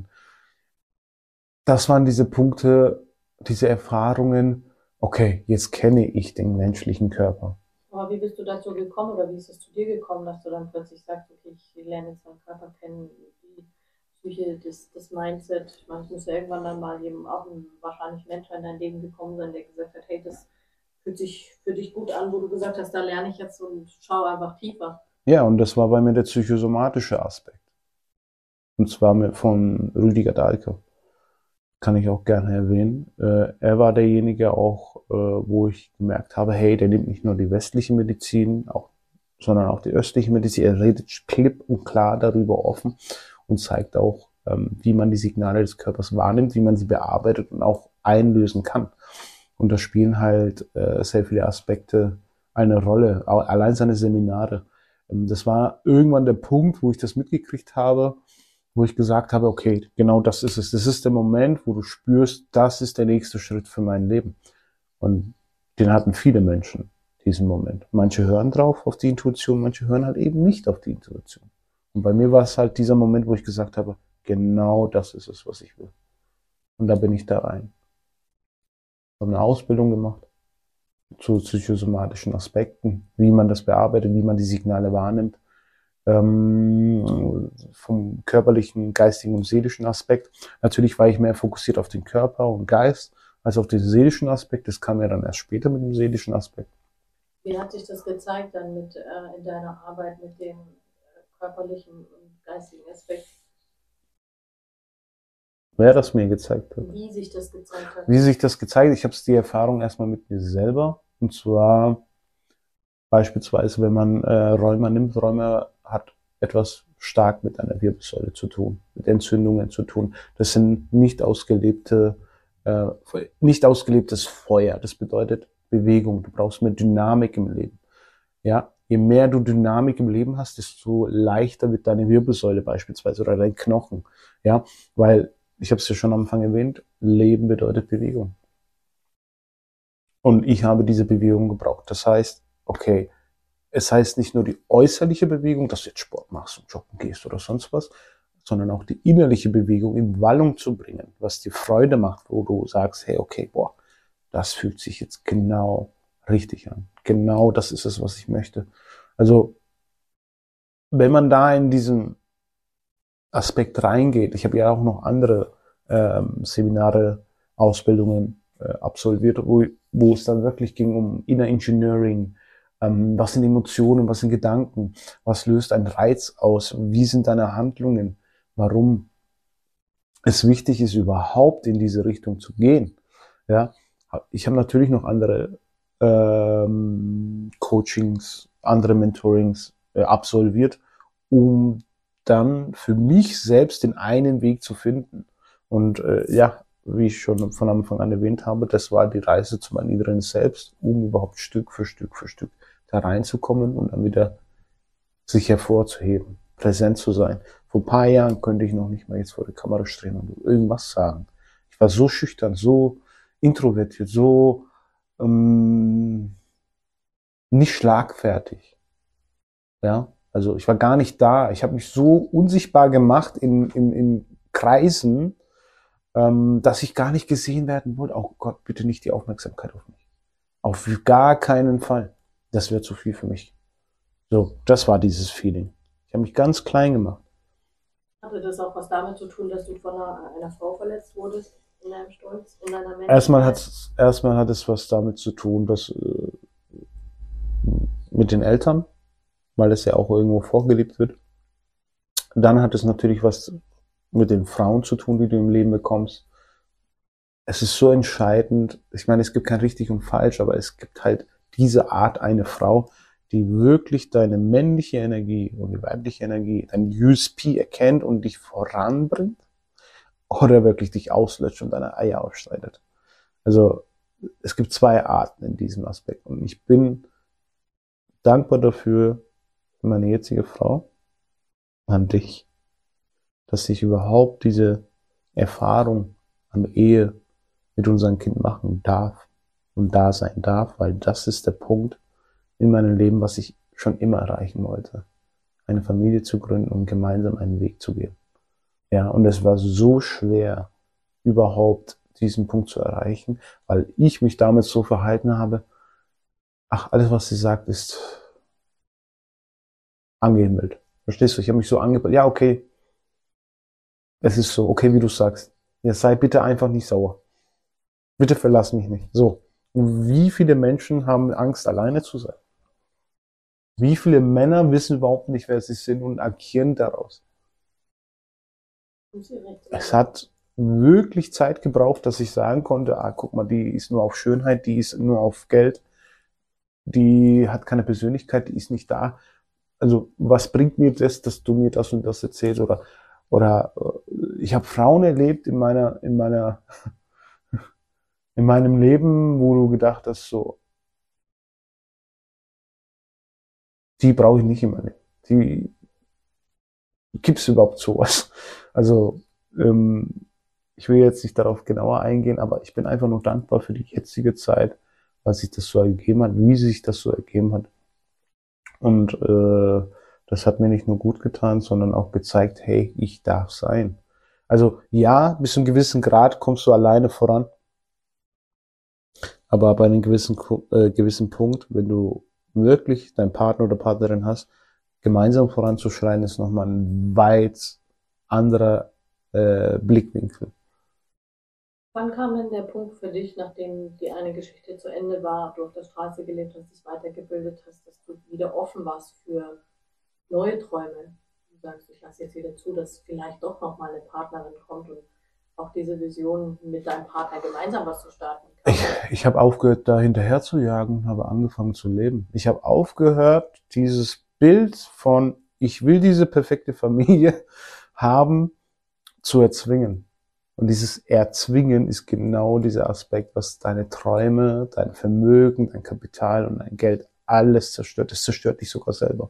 Das waren diese Punkte, diese Erfahrungen, okay, jetzt kenne ich den menschlichen Körper. Aber wie bist du dazu gekommen oder wie ist es zu dir gekommen, dass du dann plötzlich sagst, okay, ich lerne jetzt meinen Körper kennen, die Psyche, das, das Mindset. Ich meine, es muss ja irgendwann dann mal eben auch ein wahrscheinlich Mentor in dein Leben gekommen sein, der gesagt hat, hey, das fühlt sich für dich gut an, wo du gesagt hast, da lerne ich jetzt und schau einfach tiefer. Ja, und das war bei mir der psychosomatische Aspekt. Und zwar von Rüdiger Dahlke. Kann ich auch gerne erwähnen. Äh, er war derjenige auch, äh, wo ich gemerkt habe, hey, der nimmt nicht nur die westliche Medizin, auch, sondern auch die östliche Medizin. Er redet klipp und klar darüber offen und zeigt auch, ähm, wie man die Signale des Körpers wahrnimmt, wie man sie bearbeitet und auch einlösen kann. Und da spielen halt äh, sehr viele Aspekte eine Rolle, allein seine Seminare. Ähm, das war irgendwann der Punkt, wo ich das mitgekriegt habe, wo ich gesagt habe, okay, genau das ist es. Das ist der Moment, wo du spürst, das ist der nächste Schritt für mein Leben. Und den hatten viele Menschen, diesen Moment. Manche hören drauf auf die Intuition, manche hören halt eben nicht auf die Intuition. Und bei mir war es halt dieser Moment, wo ich gesagt habe, genau das ist es, was ich will. Und da bin ich da rein. Ich habe eine Ausbildung gemacht zu psychosomatischen Aspekten, wie man das bearbeitet, wie man die Signale wahrnimmt. Ähm, vom körperlichen, geistigen und seelischen Aspekt. Natürlich war ich mehr fokussiert auf den Körper und Geist als auf den seelischen Aspekt. Das kam ja dann erst später mit dem seelischen Aspekt. Wie hat sich das gezeigt dann mit, äh, in deiner Arbeit mit dem äh, körperlichen und geistigen Aspekt? Wer das mir gezeigt hat. Wie sich das gezeigt hat? Wie sich das gezeigt hat. Ich habe die Erfahrung erstmal mit mir selber. Und zwar beispielsweise, wenn man äh, Rheuma nimmt. Rheuma hat etwas stark mit einer Wirbelsäule zu tun, mit Entzündungen zu tun. Das sind nicht ausgelebte, äh, nicht ausgelebtes Feuer. Das bedeutet Bewegung. Du brauchst mehr Dynamik im Leben. Ja, je mehr du Dynamik im Leben hast, desto leichter wird deine Wirbelsäule beispielsweise oder dein Knochen. Ja, weil ich habe es ja schon am Anfang erwähnt, Leben bedeutet Bewegung. Und ich habe diese Bewegung gebraucht. Das heißt, okay, es heißt nicht nur die äußerliche Bewegung, dass du jetzt Sport machst und joggen gehst oder sonst was, sondern auch die innerliche Bewegung in Wallung zu bringen, was dir Freude macht, wo du sagst, hey, okay, boah, das fühlt sich jetzt genau richtig an. Genau das ist es, was ich möchte. Also, wenn man da in diesen Aspekt reingeht, ich habe ja auch noch andere ähm, Seminare, Ausbildungen äh, absolviert, wo, wo es dann wirklich ging um Inner Engineering, ähm, was sind Emotionen, was sind Gedanken, was löst einen Reiz aus, wie sind deine Handlungen, warum es wichtig ist, überhaupt in diese Richtung zu gehen. Ja, ich habe natürlich noch andere ähm, Coachings, andere Mentorings äh, absolviert, um dann für mich selbst den einen Weg zu finden. Und äh, ja, wie ich schon von Anfang an erwähnt habe, das war die Reise zu meinem inneren Selbst, um überhaupt Stück für Stück für Stück da reinzukommen und dann wieder sich hervorzuheben, präsent zu sein. Vor ein paar Jahren könnte ich noch nicht mal jetzt vor der Kamera stehen und irgendwas sagen. Ich war so schüchtern, so introvertiert, so ähm, nicht schlagfertig. Ja, also ich war gar nicht da. Ich habe mich so unsichtbar gemacht in, in, in Kreisen, ähm, dass ich gar nicht gesehen werden wollte. Oh Gott, bitte nicht die Aufmerksamkeit auf mich. Auf gar keinen Fall. Das wäre zu viel für mich. So, das war dieses Feeling. Ich habe mich ganz klein gemacht. Hatte das auch was damit zu tun, dass du von einer, einer Frau verletzt wurdest in deinem Stolz, in deiner Männlichkeit? Erstmal hat erstmal hat es was damit zu tun, dass äh, mit den Eltern, weil es ja auch irgendwo vorgelebt wird. Dann hat es natürlich was mit den Frauen zu tun, die du im Leben bekommst. Es ist so entscheidend. Ich meine, es gibt kein richtig und falsch, aber es gibt halt diese Art eine Frau, die wirklich deine männliche Energie und die weibliche Energie, dein U S P erkennt und dich voranbringt, oder wirklich dich auslöscht und deine Eier aufschneidet. Also es gibt zwei Arten in diesem Aspekt. Und ich bin dankbar dafür, für meine jetzige Frau, an dich, dass ich überhaupt diese Erfahrung an Ehe mit unserem Kind machen darf und da sein darf, weil das ist der Punkt in meinem Leben, was ich schon immer erreichen wollte. Eine Familie zu gründen und gemeinsam einen Weg zu gehen. Ja, und es war so schwer, überhaupt diesen Punkt zu erreichen, weil ich mich damit so verhalten habe, ach, alles, was sie sagt, ist angehimmelt. Verstehst du? Ich habe mich so angehimmelt. Ja, okay, es ist so, okay, wie du sagst. Ja, sei bitte einfach nicht sauer. Bitte verlass mich nicht. So. Und wie viele Menschen haben Angst, alleine zu sein? Wie viele Männer wissen überhaupt nicht, wer sie sind und agieren daraus? Es hat wirklich Zeit gebraucht, dass ich sagen konnte, ah, guck mal, die ist nur auf Schönheit, die ist nur auf Geld, die hat keine Persönlichkeit, die ist nicht da. Also was bringt mir das, dass du mir das und das erzählst? Oder, oder ich habe Frauen erlebt in meiner, in meiner, in meinem Leben, wo du gedacht hast, so, die brauche ich nicht in meinem Leben. Die gibt's überhaupt sowas? Also ähm, ich will jetzt nicht darauf genauer eingehen, aber ich bin einfach nur dankbar für die jetzige Zeit, was sich das so ergeben hat, wie sich das so ergeben hat. Und äh, das hat mir nicht nur gut getan, sondern auch gezeigt, hey, ich darf sein. Also ja, bis zu einem gewissen Grad kommst du alleine voran. Aber bei einem gewissen, äh, gewissen Punkt, wenn du wirklich deinen Partner oder Partnerin hast, gemeinsam voranzuschreien, ist nochmal ein weit anderer äh, Blickwinkel. Wann kam denn der Punkt für dich, nachdem die eine Geschichte zu Ende war, du auf der Straße gelebt hast, dich weitergebildet hast, dass du wieder offen warst für neue Träume? Du sagst, ich lasse jetzt wieder zu, dass vielleicht doch nochmal eine Partnerin kommt und auch diese Vision mit deinem Partner gemeinsam was zu starten kann. Ich, ich habe aufgehört, da hinterher zu jagen und habe angefangen zu leben. Ich habe aufgehört, dieses Bild von, ich will diese perfekte Familie haben, zu erzwingen. Und dieses Erzwingen ist genau dieser Aspekt, was deine Träume, dein Vermögen, dein Kapital und dein Geld alles zerstört. Es zerstört dich sogar selber.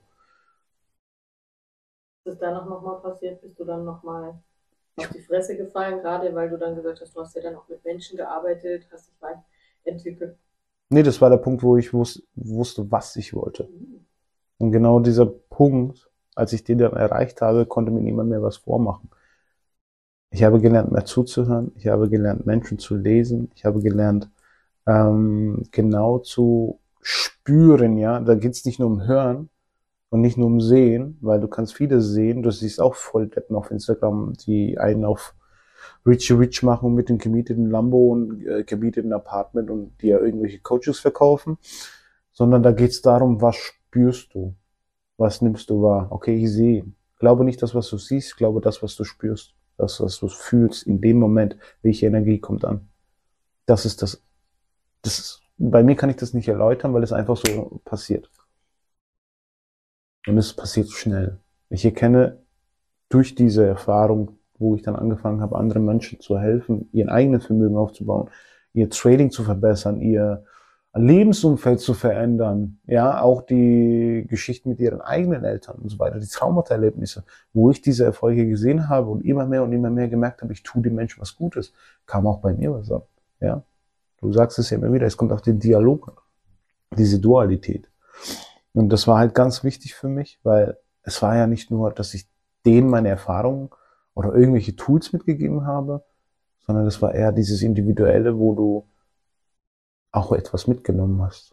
Ist es dann auch nochmal passiert? Bist du dann nochmal auf die Fresse gefallen, gerade weil du dann gesagt hast, du hast ja dann auch mit Menschen gearbeitet, hast dich weiterentwickelt? Nee, das war der Punkt, wo ich wus- wusste, was ich wollte. Und genau dieser Punkt, als ich den dann erreicht habe, konnte mir niemand mehr was vormachen. Ich habe gelernt, mehr zuzuhören. Ich habe gelernt, Menschen zu lesen. Ich habe gelernt, ähm, genau zu spüren, ja. Da geht's nicht nur um Hören und nicht nur um Sehen, weil du kannst viele sehen. Du siehst auch Volldeppen auf Instagram, die einen auf Richie Rich machen mit dem gemieteten Lambo und äh, gemieteten Apartment und dir irgendwelche Coaches verkaufen. Sondern da geht's darum, was spürst du? Was nimmst du wahr? Okay, ich sehe. Glaube nicht das, was du siehst, glaube das, was du spürst. Das, was du fühlst in dem Moment, welche Energie kommt an. Das ist das. Das ist, bei mir kann ich das nicht erläutern, weil es einfach so passiert. Und es passiert schnell. Ich erkenne durch diese Erfahrung, wo ich dann angefangen habe, anderen Menschen zu helfen, ihr eigenes Vermögen aufzubauen, ihr Trading zu verbessern, ihr Lebensumfeld zu verändern, ja, auch die Geschichten mit ihren eigenen Eltern und so weiter, die Traumata-Erlebnisse, wo ich diese Erfolge gesehen habe und immer mehr und immer mehr gemerkt habe, ich tue den Menschen was Gutes, kam auch bei mir was an, ja. Du sagst es ja immer wieder, es kommt auf den Dialog an, diese Dualität. Und das war halt ganz wichtig für mich, weil es war ja nicht nur, dass ich denen meine Erfahrungen oder irgendwelche Tools mitgegeben habe, sondern es war eher dieses Individuelle, wo du auch etwas mitgenommen hast.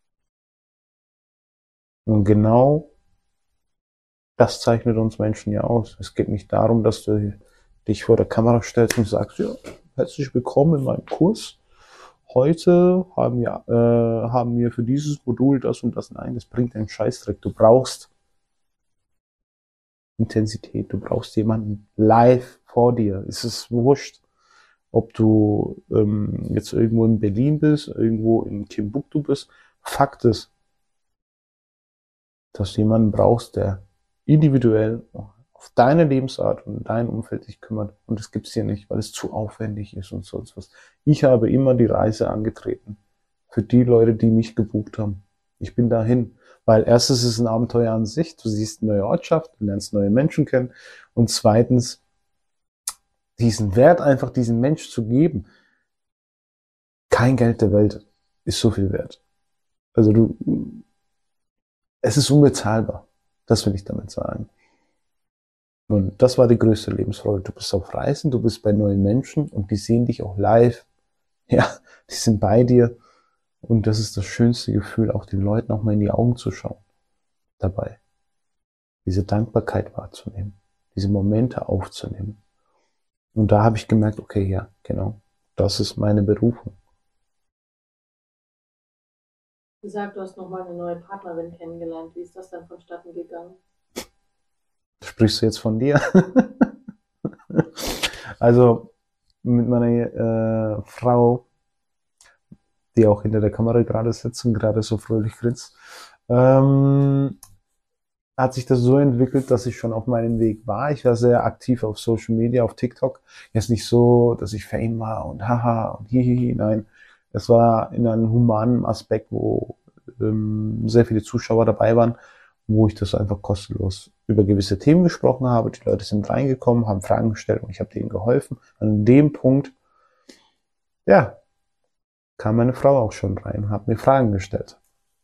Und genau das zeichnet uns Menschen ja aus. Es geht nicht darum, dass du dich vor der Kamera stellst und sagst, ja, herzlich willkommen in meinem Kurs. Heute haben wir, äh, haben wir für dieses Modul das und das. Nein, das bringt einen Scheißdreck. Du brauchst Intensität. Du brauchst jemanden live vor dir. Es ist wurscht, ob du ähm, jetzt irgendwo in Berlin bist, irgendwo in Timbuktu bist. Fakt ist, dass du jemanden brauchst, der individuell auf deine Lebensart und dein Umfeld sich kümmert. Und das gibt's hier nicht, weil es zu aufwendig ist und sonst was. Ich habe immer die Reise angetreten für die Leute, die mich gebucht haben. Ich bin dahin, weil erstens ist es ein Abenteuer an sich. Du siehst eine neue Ortschaft, du lernst neue Menschen kennen. Und zweitens, diesen Wert einfach diesen Mensch zu geben. Kein Geld der Welt ist so viel wert. Also du, es ist unbezahlbar. Das will ich damit sagen. Und das war die größte Lebensfreude. Du bist auf Reisen, du bist bei neuen Menschen und die sehen dich auch live. Ja, die sind bei dir. Und das ist das schönste Gefühl, auch den Leuten auch mal in die Augen zu schauen. Dabei. Diese Dankbarkeit wahrzunehmen. Diese Momente aufzunehmen. Und da habe ich gemerkt, okay, ja, genau. Das ist meine Berufung. Du sagst, du hast nochmal eine neue Partnerin kennengelernt. Wie ist das dann vonstatten gegangen? Sprichst du jetzt von dir? Also mit meiner äh, Frau, die auch hinter der Kamera gerade sitzt und gerade so fröhlich grinst, ähm, hat sich das so entwickelt, dass ich schon auf meinem Weg war. Ich war sehr aktiv auf Social Media, auf TikTok. Jetzt nicht so, dass ich Fame war und haha und hihihi, nein. Es war in einem humanen Aspekt, wo ähm, sehr viele Zuschauer dabei waren, wo ich das einfach kostenlos über gewisse Themen gesprochen habe. Die Leute sind reingekommen, haben Fragen gestellt und ich habe denen geholfen. An dem Punkt, ja, kam meine Frau auch schon rein, hat mir Fragen gestellt.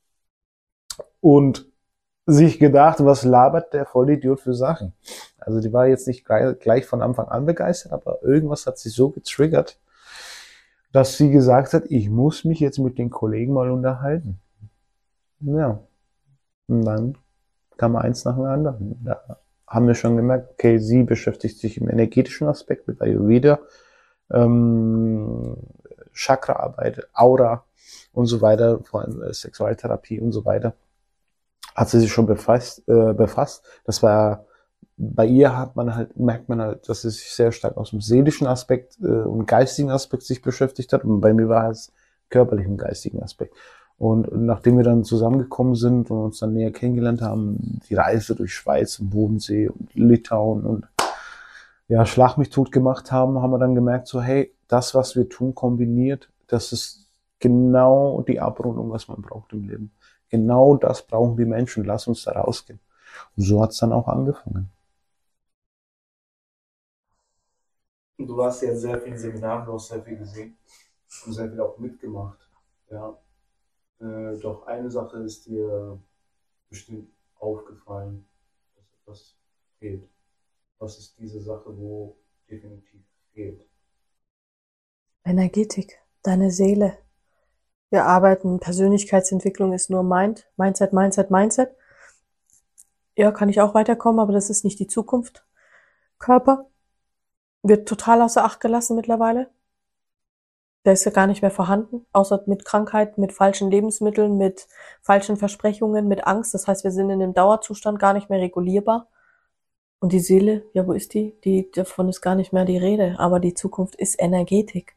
Und sich gedacht, was labert der Vollidiot für Sachen? Also die war jetzt nicht gleich von Anfang an begeistert, aber irgendwas hat sie so getriggert, dass sie gesagt hat, ich muss mich jetzt mit den Kollegen mal unterhalten. Ja, und dann kam eins nach dem anderen. Da haben wir schon gemerkt, okay, sie beschäftigt sich im energetischen Aspekt mit Ayurveda, ähm, Chakraarbeit, Aura und so weiter, vor allem äh, Sexualtherapie und so weiter. Hat sie sich schon befasst, äh, befasst. Das war, bei ihr hat man halt, merkt man halt, dass sie sich sehr stark aus dem seelischen Aspekt äh, und geistigen Aspekt sich beschäftigt hat. Und bei mir war es körperlich und geistigen Aspekt. Und nachdem wir dann zusammengekommen sind und uns dann näher kennengelernt haben, die Reise durch Schweiz und Bodensee und Litauen und ja, Schlag mich tot gemacht haben, haben wir dann gemerkt, so hey, das, was wir tun, kombiniert, das ist genau die Abrundung, was man braucht im Leben. Genau das brauchen die Menschen. Lass uns da rausgehen. Und so hat's dann auch angefangen. Du warst ja sehr viel Seminaren, du hast sehr viel gesehen und sehr viel auch mitgemacht. Ja. Äh, doch eine Sache ist dir bestimmt aufgefallen, dass etwas fehlt? Was ist diese Sache, wo definitiv fehlt? Energetik, deine Seele. Wir arbeiten, Persönlichkeitsentwicklung ist nur Mind, Mindset, Mindset, Mindset. Ja, kann ich auch weiterkommen, aber das ist nicht die Zukunft. Körper wird total außer Acht gelassen mittlerweile. Der ist ja gar nicht mehr vorhanden, außer mit Krankheit, mit falschen Lebensmitteln, mit falschen Versprechungen, mit Angst. Das heißt, wir sind in einem Dauerzustand gar nicht mehr regulierbar. Und die Seele, ja, wo ist die? Die, davon ist gar nicht mehr die Rede. Aber die Zukunft ist Energetik.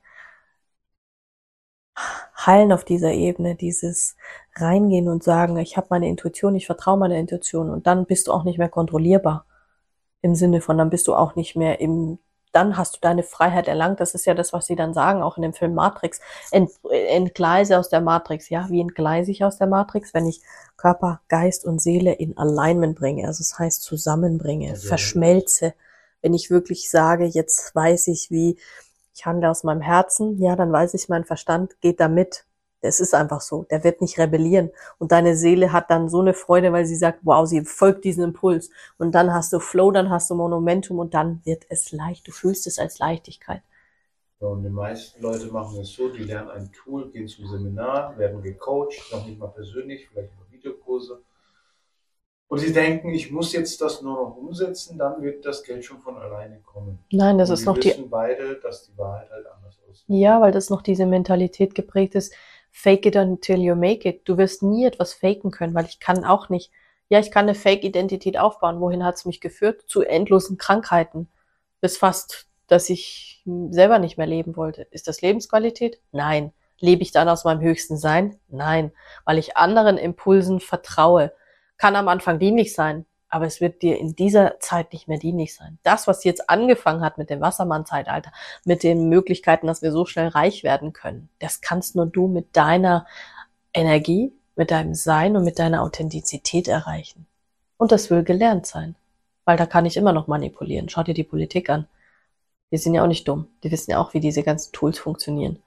Heilen auf dieser Ebene, dieses Reingehen und sagen, ich habe meine Intuition, ich vertraue meiner Intuition. Und dann bist du auch nicht mehr kontrollierbar. Im Sinne von, dann bist du auch nicht mehr im, dann hast du deine Freiheit erlangt. Das ist ja das, was sie dann sagen, auch in dem Film Matrix. Ent, entgleise aus der Matrix. Ja, wie entgleise ich aus der Matrix? Wenn ich Körper, Geist und Seele in Alignment bringe. Also das heißt zusammenbringe, Also, verschmelze. Wenn ich wirklich sage, jetzt weiß ich, wie ich handle aus meinem Herzen, ja, dann weiß ich, mein Verstand geht da mit. Es ist einfach so. Der wird nicht rebellieren. Und deine Seele hat dann so eine Freude, weil sie sagt, wow, sie folgt diesem Impuls. Und dann hast du Flow, dann hast du Momentum und dann wird es leicht. Du fühlst es als Leichtigkeit. ja, und die meisten Leute machen es so, die lernen ein Tool, gehen zum Seminar, werden gecoacht, noch nicht mal persönlich, vielleicht über Videokurse. Und sie denken, ich muss jetzt das nur noch umsetzen, dann wird das Geld schon von alleine kommen. Nein, das Und ist wir noch die, wissen beide, dass die Wahrheit halt anders aussieht. ja, weil das noch diese Mentalität geprägt ist. Fake it until you make it. Du wirst nie etwas faken können, weil ich kann auch nicht. Ja, ich kann eine Fake-Identität aufbauen. Wohin hat es mich geführt? Zu endlosen Krankheiten. Bis fast, dass ich selber nicht mehr leben wollte. Ist das Lebensqualität? Nein. Lebe ich dann aus meinem höchsten Sein? Nein. Weil ich anderen Impulsen vertraue. Kann am Anfang dienlich sein, aber es wird dir in dieser Zeit nicht mehr dienlich sein. Das, was jetzt angefangen hat mit dem Wassermann-Zeitalter, mit den Möglichkeiten, dass wir so schnell reich werden können, das kannst nur du mit deiner Energie, mit deinem Sein und mit deiner Authentizität erreichen. Und das will gelernt sein, weil da kann ich immer noch manipulieren. Schau dir die Politik an. Die sind ja auch nicht dumm. Die wissen ja auch, wie diese ganzen Tools funktionieren.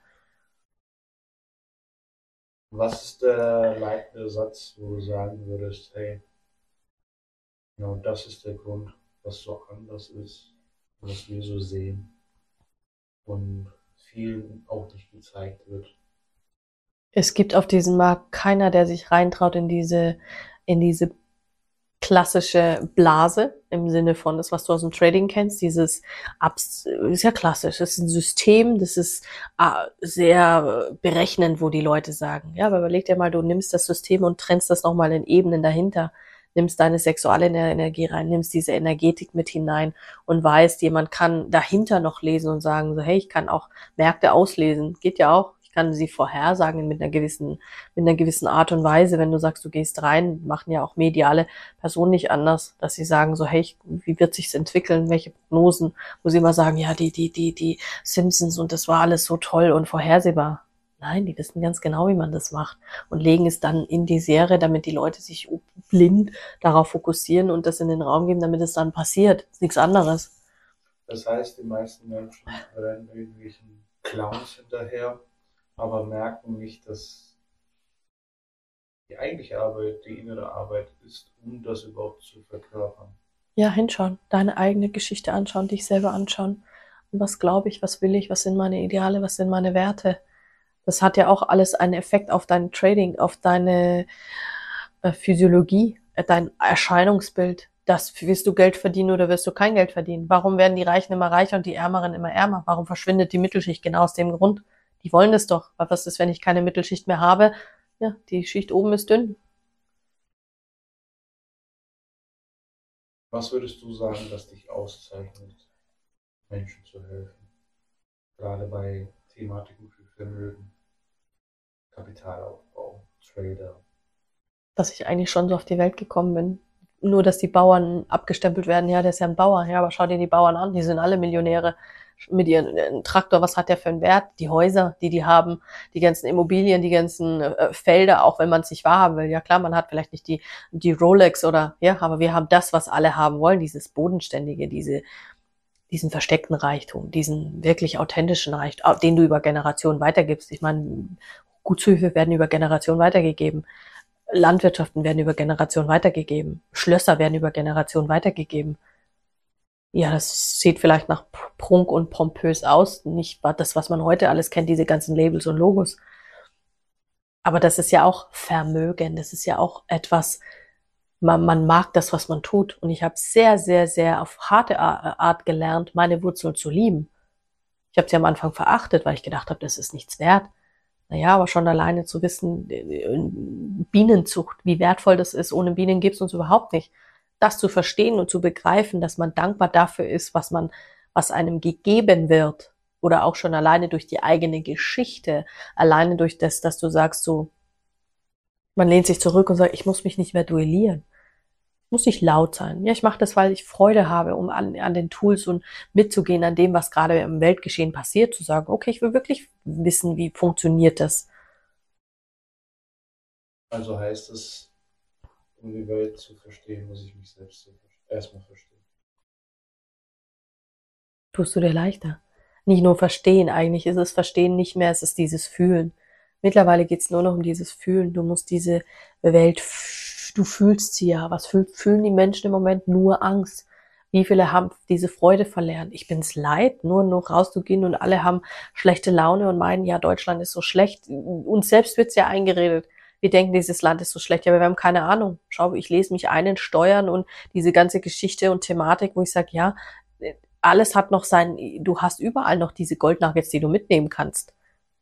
Was ist der leitende Satz, wo du sagen würdest, hey, genau das ist der Grund, was so anders ist, was wir so sehen und vielen auch nicht gezeigt wird? Es gibt auf diesem Markt keiner, der sich reintraut in diese, in diese klassische Blase im Sinne von das, was du aus dem Trading kennst, dieses Abs ist ja klassisch, das ist ein System, das ist äh, sehr berechnend, wo die Leute sagen, ja, aber überleg dir mal, du nimmst das System und trennst das nochmal in Ebenen dahinter, nimmst deine sexuelle Energie rein, nimmst diese Energetik mit hinein und weißt, jemand kann dahinter noch lesen und sagen so, hey, ich kann auch Märkte auslesen, geht ja auch. Kann sie vorhersagen mit einer gewissen, mit einer gewissen Art und Weise. Wenn du sagst, du gehst rein, machen ja auch mediale Personen nicht anders, dass sie sagen so, hey, ich, wie wird sich's entwickeln? Welche Prognosen? Wo sie immer sagen, ja, die, die, die, die Simpsons und das war alles so toll und vorhersehbar. Nein, die wissen ganz genau, wie man das macht und legen es dann in die Serie, damit die Leute sich blind darauf fokussieren und das in den Raum geben, damit es dann passiert. Das ist nichts anderes. Das heißt, die meisten Menschen rennen irgendwelchen Clowns hinterher, aber merken nicht, dass die eigentliche Arbeit, die innere Arbeit ist, um das überhaupt zu verkörpern. Ja, hinschauen, deine eigene Geschichte anschauen, dich selber anschauen. Und was glaube ich, was will ich, was sind meine Ideale, was sind meine Werte? Das hat ja auch alles einen Effekt auf dein Trading, auf deine äh, Physiologie, äh, dein Erscheinungsbild. Das wirst du Geld verdienen oder wirst du kein Geld verdienen? Warum werden die Reichen immer reicher und die Ärmeren immer ärmer? Warum verschwindet die Mittelschicht? Genau aus dem Grund. Die wollen das doch. Weil was ist, wenn ich keine Mittelschicht mehr habe? Ja, die Schicht oben ist dünn. Was würdest du sagen, dass dich auszeichnet, Menschen zu helfen? Gerade bei Thematiken für Vermögen, Kapitalaufbau, Trader. Dass ich eigentlich schon so auf die Welt gekommen bin. Nur, dass die Bauern abgestempelt werden. Ja, der ist ja ein Bauer. Ja, aber schau dir die Bauern an. Die sind alle Millionäre. Mit ihrem Traktor, was hat der für einen Wert? Die Häuser, die die haben, die ganzen Immobilien, die ganzen äh, Felder, auch wenn man es nicht wahrhaben will. Ja klar, man hat vielleicht nicht die die Rolex oder, ja, aber wir haben das, was alle haben wollen, dieses Bodenständige, diese diesen versteckten Reichtum, diesen wirklich authentischen Reichtum, den du über Generationen weitergibst. Ich meine, Gutshöfe werden über Generationen weitergegeben. Landwirtschaften werden über Generationen weitergegeben. Schlösser werden über Generationen weitergegeben. Ja, das sieht vielleicht nach Prunk und pompös aus. Nicht das, was man heute alles kennt, diese ganzen Labels und Logos. Aber das ist ja auch Vermögen. Das ist ja auch etwas, man, man mag das, was man tut. Und ich habe sehr, sehr, sehr auf harte Art gelernt, meine Wurzeln zu lieben. Ich habe sie am Anfang verachtet, weil ich gedacht habe, das ist nichts wert. Naja, aber schon alleine zu wissen, Bienenzucht, wie wertvoll das ist, ohne Bienen gibt's uns überhaupt nicht. Das zu verstehen und zu begreifen, dass man dankbar dafür ist, was man, was einem gegeben wird. Oder auch schon alleine durch die eigene Geschichte, alleine durch das, dass du sagst so, man lehnt sich zurück und sagt, ich muss mich nicht mehr duellieren. Ich muss nicht laut sein. Ja, ich mache das, weil ich Freude habe, um an, an den Tools und mitzugehen, an dem, was gerade im Weltgeschehen passiert, zu sagen, okay, ich will wirklich wissen, wie funktioniert das. Also heißt es, um die Welt zu verstehen, muss ich mich selbst erstmal verstehen. Tust du dir leichter. Nicht nur verstehen, eigentlich ist es Verstehen nicht mehr, es ist dieses Fühlen. Mittlerweile geht's nur noch um dieses Fühlen. Du musst diese Welt, du fühlst sie ja. Was fühlen die Menschen im Moment? Nur Angst. Wie viele haben diese Freude verlernt? Ich bin's leid, nur noch rauszugehen und alle haben schlechte Laune und meinen, ja, Deutschland ist so schlecht. Uns selbst wird's ja eingeredet. Wir denken, dieses Land ist so schlecht, ja, aber wir haben keine Ahnung. Schau, ich lese mich ein in Steuern und diese ganze Geschichte und Thematik, wo ich sage, ja, alles hat noch sein, du hast überall noch diese Goldnuggets, die du mitnehmen kannst.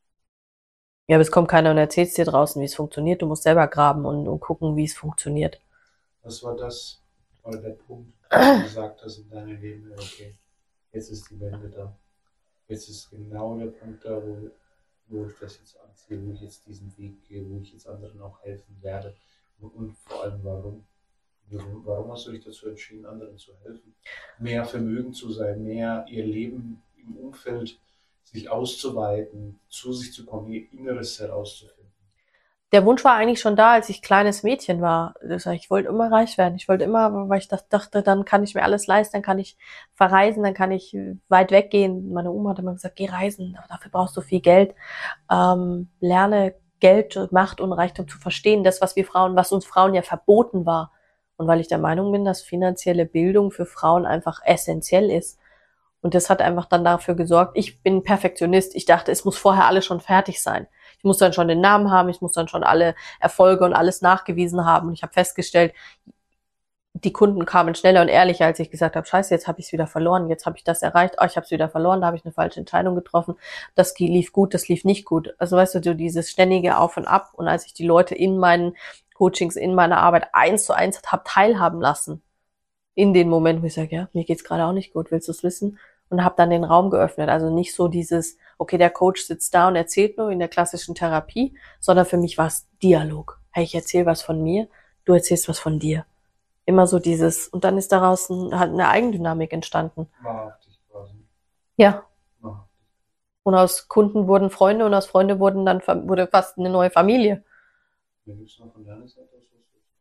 Ja, aber es kommt keiner und erzählt dir draußen, wie es funktioniert. Du musst selber graben und, und gucken, wie es funktioniert. Was war das, oder der Punkt, wo du gesagt hast in deinem Leben, okay, jetzt ist die Wende da. Jetzt ist genau der Punkt da, wo, wo ich das jetzt anziehe, wo ich jetzt diesen Weg gehe, wo ich jetzt anderen auch helfen werde. Und, und vor allem warum. Warum hast du dich dazu entschieden, anderen zu helfen? Mehr Vermögen zu sein, mehr ihr Leben im Umfeld sich auszuweiten, zu sich zu kommen, ihr Inneres herauszufinden. Der Wunsch war eigentlich schon da, als ich kleines Mädchen war. Ich wollte immer reich werden. Ich wollte immer, weil ich dachte, dann kann ich mir alles leisten, dann kann ich verreisen, dann kann ich weit weggehen. Meine Oma hat immer gesagt, geh reisen, aber dafür brauchst du viel Geld. Ähm, lerne Geld, Macht und Reichtum zu verstehen. Das, was wir Frauen, was uns Frauen ja verboten war. Und weil ich der Meinung bin, dass finanzielle Bildung für Frauen einfach essentiell ist. Und das hat einfach dann dafür gesorgt, ich bin Perfektionist. Ich dachte, es muss vorher alles schon fertig sein. Ich muss dann schon den Namen haben, ich muss dann schon alle Erfolge und alles nachgewiesen haben. Und ich habe festgestellt, die Kunden kamen schneller und ehrlicher, als ich gesagt habe, scheiße, jetzt habe ich es wieder verloren, jetzt habe ich das erreicht, oh, ich habe es wieder verloren, da habe ich eine falsche Entscheidung getroffen, das lief gut, das lief nicht gut. Also weißt du, dieses ständige Auf und Ab. Und als ich die Leute in meinen Coachings, in meiner Arbeit eins zu eins habe teilhaben lassen, in den Momenten, wo ich sage, ja, mir geht's gerade auch nicht gut, willst du es wissen? Und habe dann den Raum geöffnet. Also nicht so dieses, okay, der Coach sitzt da und erzählt nur in der klassischen Therapie, sondern für mich war es Dialog. Hey, ich erzähle was von mir, du erzählst was von dir. Immer so dieses, und dann ist daraus ein, halt eine Eigendynamik entstanden. Wahrhaftig quasi. Ja. Wahrhaftig. Und aus Kunden wurden Freunde und aus Freunde wurden dann wurde fast eine neue Familie. Wer gibt's noch von deiner Seite aus?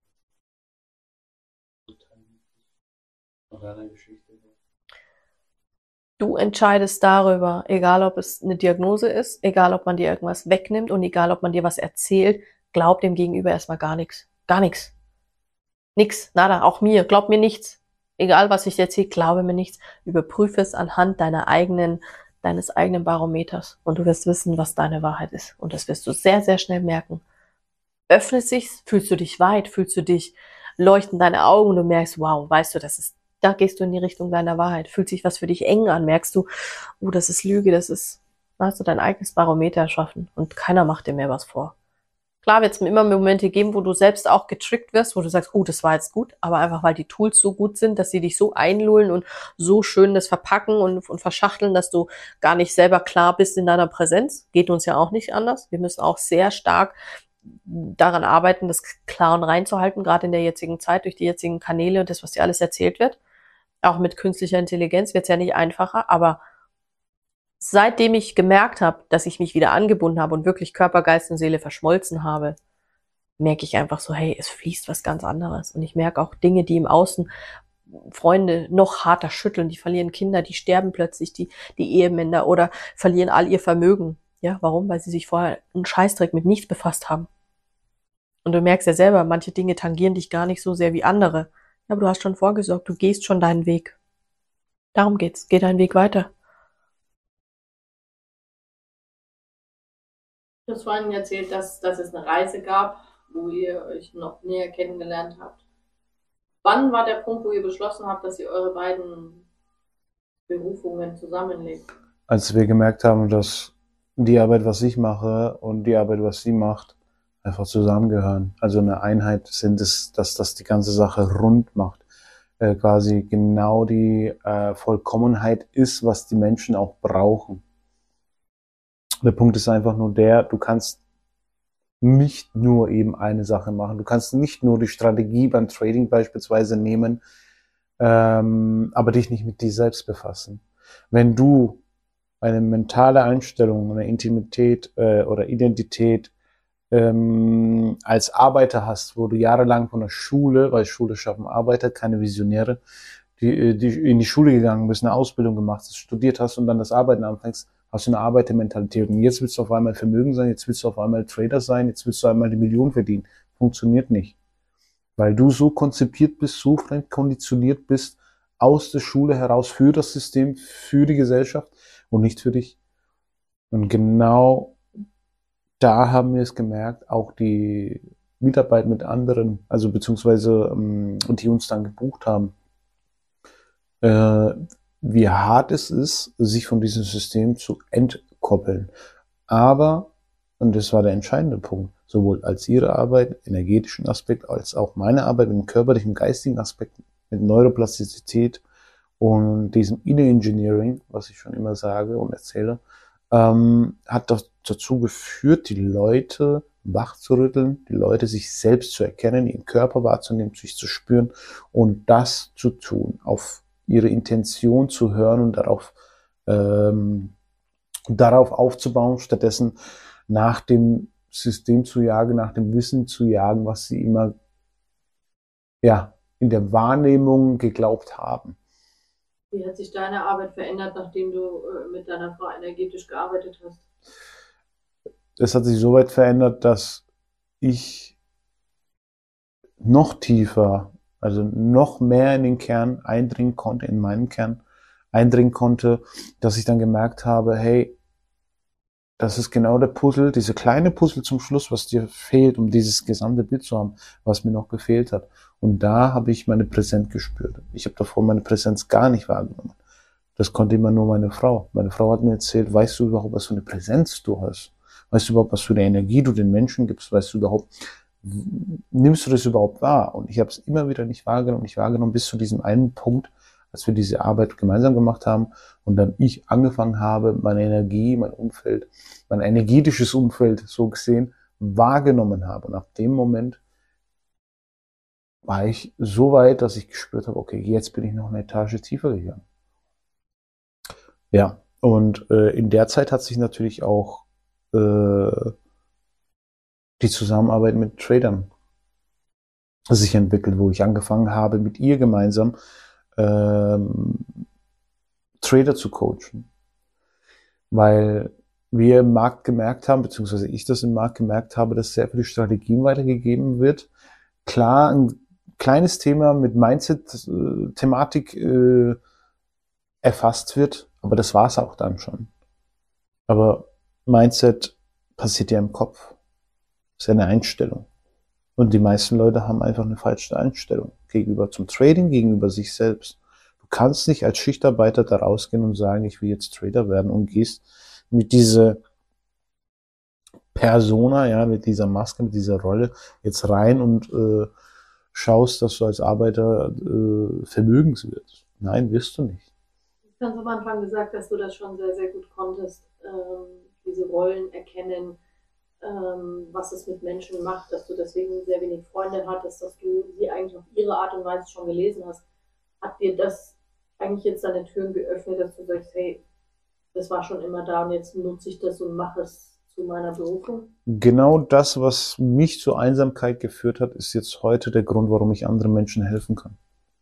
Von deiner Geschichte? Du entscheidest darüber, egal ob es eine Diagnose ist, egal ob man dir irgendwas wegnimmt und egal ob man dir was erzählt, glaub dem Gegenüber erstmal gar nichts. Gar nichts. Nix, nada, auch mir, glaub mir nichts. Egal was ich dir erzähle, glaube mir nichts. Überprüfe es anhand deiner eigenen, deines eigenen Barometers und du wirst wissen, was deine Wahrheit ist. Und das wirst du sehr, sehr schnell merken. Öffnet sich's, fühlst du dich weit, fühlst du dich, leuchten deine Augen und du merkst, wow, weißt du, das ist, da gehst du in die Richtung deiner Wahrheit. Fühlt sich was für dich eng an, merkst du, oh, das ist Lüge, das ist, da hast du dein eigenes Barometer erschaffen und keiner macht dir mehr was vor. Klar wird es immer Momente geben, wo du selbst auch getrickt wirst, wo du sagst, oh, das war jetzt gut, aber einfach, weil die Tools so gut sind, dass sie dich so einlullen und so schön das verpacken und, und verschachteln, dass du gar nicht selber klar bist in deiner Präsenz. Geht uns ja auch nicht anders. Wir müssen auch sehr stark daran arbeiten, das klar und rein zu halten, gerade in der jetzigen Zeit, durch die jetzigen Kanäle und das, was dir alles erzählt wird. Auch mit künstlicher Intelligenz wird es ja nicht einfacher, aber seitdem ich gemerkt habe, dass ich mich wieder angebunden habe und wirklich Körper, Geist und Seele verschmolzen habe, merke ich einfach so, hey, es fließt was ganz anderes. Und ich merke auch Dinge, die im Außen Freunde noch harter schütteln, die verlieren Kinder, die sterben plötzlich, die, die Ehemänner oder verlieren all ihr Vermögen. Ja, warum? Weil sie sich vorher einen Scheißdreck mit nichts befasst haben. Und du merkst ja selber, manche Dinge tangieren dich gar nicht so sehr wie andere. Aber du hast schon vorgesorgt, du gehst schon deinen Weg. Darum geht's. Geh deinen Weg weiter. Du hast vorhin erzählt, dass, dass es eine Reise gab, wo ihr euch noch näher kennengelernt habt. Wann war der Punkt, wo ihr beschlossen habt, dass ihr eure beiden Berufungen zusammenlegt? Als wir gemerkt haben, dass die Arbeit, was ich mache und die Arbeit, was sie macht, einfach zusammengehören. Also eine Einheit sind es, dass das die ganze Sache rund macht. Äh, quasi genau die äh, Vollkommenheit ist, was die Menschen auch brauchen. Der Punkt ist einfach nur der, du kannst nicht nur eben eine Sache machen. Du kannst nicht nur die Strategie beim Trading beispielsweise nehmen, ähm, aber dich nicht mit dir selbst befassen. Wenn du eine mentale Einstellung, eine Intimität äh, oder Identität ähm, als Arbeiter hast, wo du jahrelang von der Schule, weil Schule schaffen Arbeiter, keine Visionäre, die, die in die Schule gegangen bist, eine Ausbildung gemacht hast, studiert hast und dann das Arbeiten anfängst, hast du eine Arbeitermentalität. Und jetzt willst du auf einmal Vermögen sein, jetzt willst du auf einmal Trader sein, jetzt willst du einmal die Million verdienen. Funktioniert nicht. Weil du so konzipiert bist, so konditioniert bist, aus der Schule heraus für das System, für die Gesellschaft und nicht für dich. Und genau da haben wir es gemerkt, auch die Mitarbeit mit anderen, also beziehungsweise ähm, die uns dann gebucht haben, äh, wie hart es ist, sich von diesem System zu entkoppeln. Aber, und das war der entscheidende Punkt, sowohl als ihre Arbeit, energetischen Aspekt, als auch meine Arbeit im körperlichen, geistigen Aspekt, mit Neuroplastizität und diesem Inner Engineering, was ich schon immer sage und erzähle, ähm, hat das dazu geführt, die Leute wach zu rütteln, die Leute sich selbst zu erkennen, ihren Körper wahrzunehmen, sich zu spüren und das zu tun, auf ihre Intention zu hören und darauf, ähm, darauf aufzubauen, stattdessen nach dem System zu jagen, nach dem Wissen zu jagen, was sie immer ja, in der Wahrnehmung geglaubt haben. Wie hat sich deine Arbeit verändert, nachdem du äh, mit deiner Frau energetisch gearbeitet hast? Es hat sich so weit verändert, dass ich noch tiefer, also noch mehr in den Kern eindringen konnte, in meinen Kern eindringen konnte, dass ich dann gemerkt habe, hey, das ist genau der Puzzle, diese kleine Puzzle zum Schluss, was dir fehlt, um dieses gesamte Bild zu haben, was mir noch gefehlt hat. Und da habe ich meine Präsenz gespürt. Ich habe davor meine Präsenz gar nicht wahrgenommen. Das konnte immer nur meine Frau. Meine Frau hat mir erzählt, weißt du überhaupt, was für eine Präsenz du hast? Weißt du überhaupt, was für eine Energie du den Menschen gibst? Weißt du überhaupt, nimmst du das überhaupt wahr? Und ich habe es immer wieder nicht wahrgenommen, nicht wahrgenommen, bis zu diesem einen Punkt, als wir diese Arbeit gemeinsam gemacht haben und dann ich angefangen habe, meine Energie, mein Umfeld, mein energetisches Umfeld so gesehen wahrgenommen habe. Und ab dem Moment war ich so weit, dass ich gespürt habe, okay, jetzt bin ich noch eine Etage tiefer gegangen. Ja, und äh, in der Zeit hat sich natürlich auch äh, die Zusammenarbeit mit Tradern sich entwickelt, wo ich angefangen habe, mit ihr gemeinsam ähm, Trader zu coachen. Weil wir im Markt gemerkt haben, beziehungsweise ich das im Markt gemerkt habe, dass sehr viele Strategien weitergegeben wird. Klar, ein kleines Thema mit Mindset-Thematik äh, erfasst wird, aber das war es auch dann schon. Aber Mindset passiert ja im Kopf. Das ist ja eine Einstellung. Und die meisten Leute haben einfach eine falsche Einstellung gegenüber zum Trading, gegenüber sich selbst. Du kannst nicht als Schichtarbeiter da rausgehen und sagen, ich will jetzt Trader werden und gehst mit dieser Persona, ja, mit dieser Maske, mit dieser Rolle jetzt rein und äh, schaust, dass du als Arbeiter äh, vermögens wirst. Nein, wirst du nicht. Du hast am Anfang gesagt, dass du das schon sehr, sehr gut konntest, ähm, diese Rollen erkennen, ähm, was es mit Menschen macht, dass du deswegen sehr wenig Freunde hattest, dass du sie eigentlich auf ihre Art und Weise schon gelesen hast. Hat dir das eigentlich jetzt deine Türen geöffnet, dass du sagst, hey, das war schon immer da und jetzt nutze ich das und mache es zu meiner Berufung? Genau das, was mich zur Einsamkeit geführt hat, ist jetzt heute der Grund, warum ich anderen Menschen helfen kann.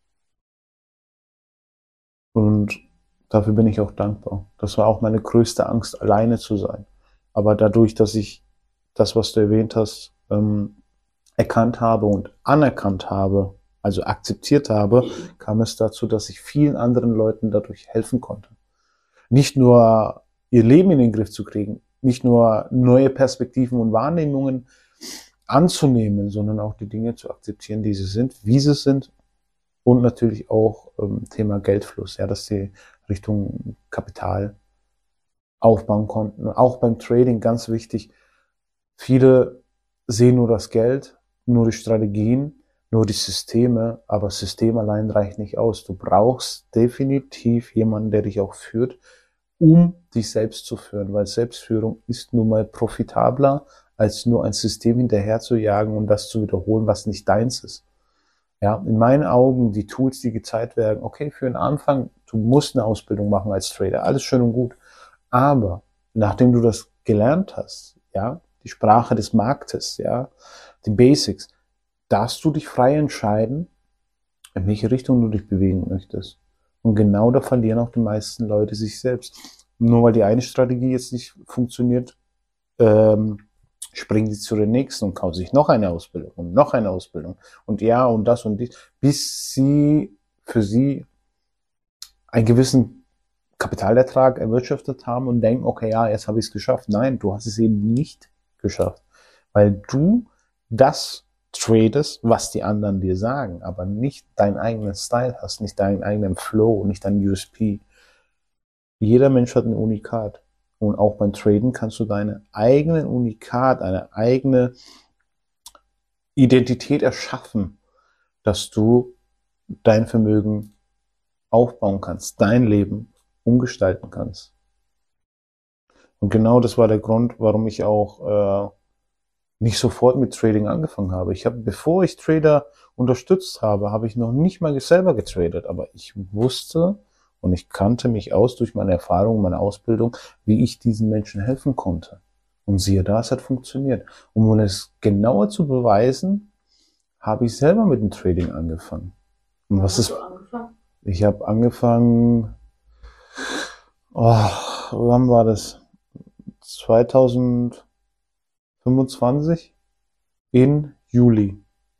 Und dafür bin ich auch dankbar. Das war auch meine größte Angst, alleine zu sein. Aber dadurch, dass ich das, was du erwähnt hast, ähm, erkannt habe und anerkannt habe, also akzeptiert habe, kam es dazu, dass ich vielen anderen Leuten dadurch helfen konnte. Nicht nur ihr Leben in den Griff zu kriegen, nicht nur neue Perspektiven und Wahrnehmungen anzunehmen, sondern auch die Dinge zu akzeptieren, die sie sind, wie sie sind. Und natürlich auch ähm, Thema Geldfluss, ja, dass sie Richtung Kapital aufbauen konnten. Auch beim Trading ganz wichtig. Viele sehen nur das Geld, nur die Strategien, nur die Systeme, aber System allein reicht nicht aus. Du brauchst definitiv jemanden, der dich auch führt, um dich selbst zu führen, weil Selbstführung ist nun mal profitabler, als nur ein System hinterher zu jagen und das zu wiederholen, was nicht deins ist. Ja, in meinen Augen, die Tools, die gezeigt werden, okay, für den Anfang, du musst eine Ausbildung machen als Trader, alles schön und gut. Aber nachdem du das gelernt hast, ja, die Sprache des Marktes, ja, die Basics, darfst du dich frei entscheiden, in welche Richtung du dich bewegen möchtest. Und genau da verlieren auch die meisten Leute sich selbst. Nur weil die eine Strategie jetzt nicht funktioniert, ähm, springen sie zu der nächsten und kaufen sich noch eine Ausbildung und noch eine Ausbildung und ja und das und dies, bis sie für sie einen gewissen Kapitalertrag erwirtschaftet haben und denken, okay, ja, jetzt habe ich es geschafft. Nein, du hast es eben nicht geschafft, weil du das tradest, was die anderen dir sagen, aber nicht deinen eigenen Style hast, nicht deinen eigenen Flow, nicht dein U S P. Jeder Mensch hat ein Unikat. Und auch beim Traden kannst du deine eigenen Unikat, eine eigene Identität erschaffen, dass du dein Vermögen aufbauen kannst, dein Leben umgestalten kannst. Und genau das war der Grund, warum ich auch äh, nicht sofort mit Trading angefangen habe. Ich habe, bevor ich Trader unterstützt habe, habe ich noch nicht mal selber getradet, aber ich wusste und ich kannte mich aus durch meine Erfahrung, meine Ausbildung, wie ich diesen Menschen helfen konnte. Und siehe da, es hat funktioniert. Um es genauer zu beweisen, habe ich selber mit dem Trading angefangen. Und was ist? Angefangen? Ich habe angefangen, oh, wann war das? zweitausendfünfundzwanzig in Juli.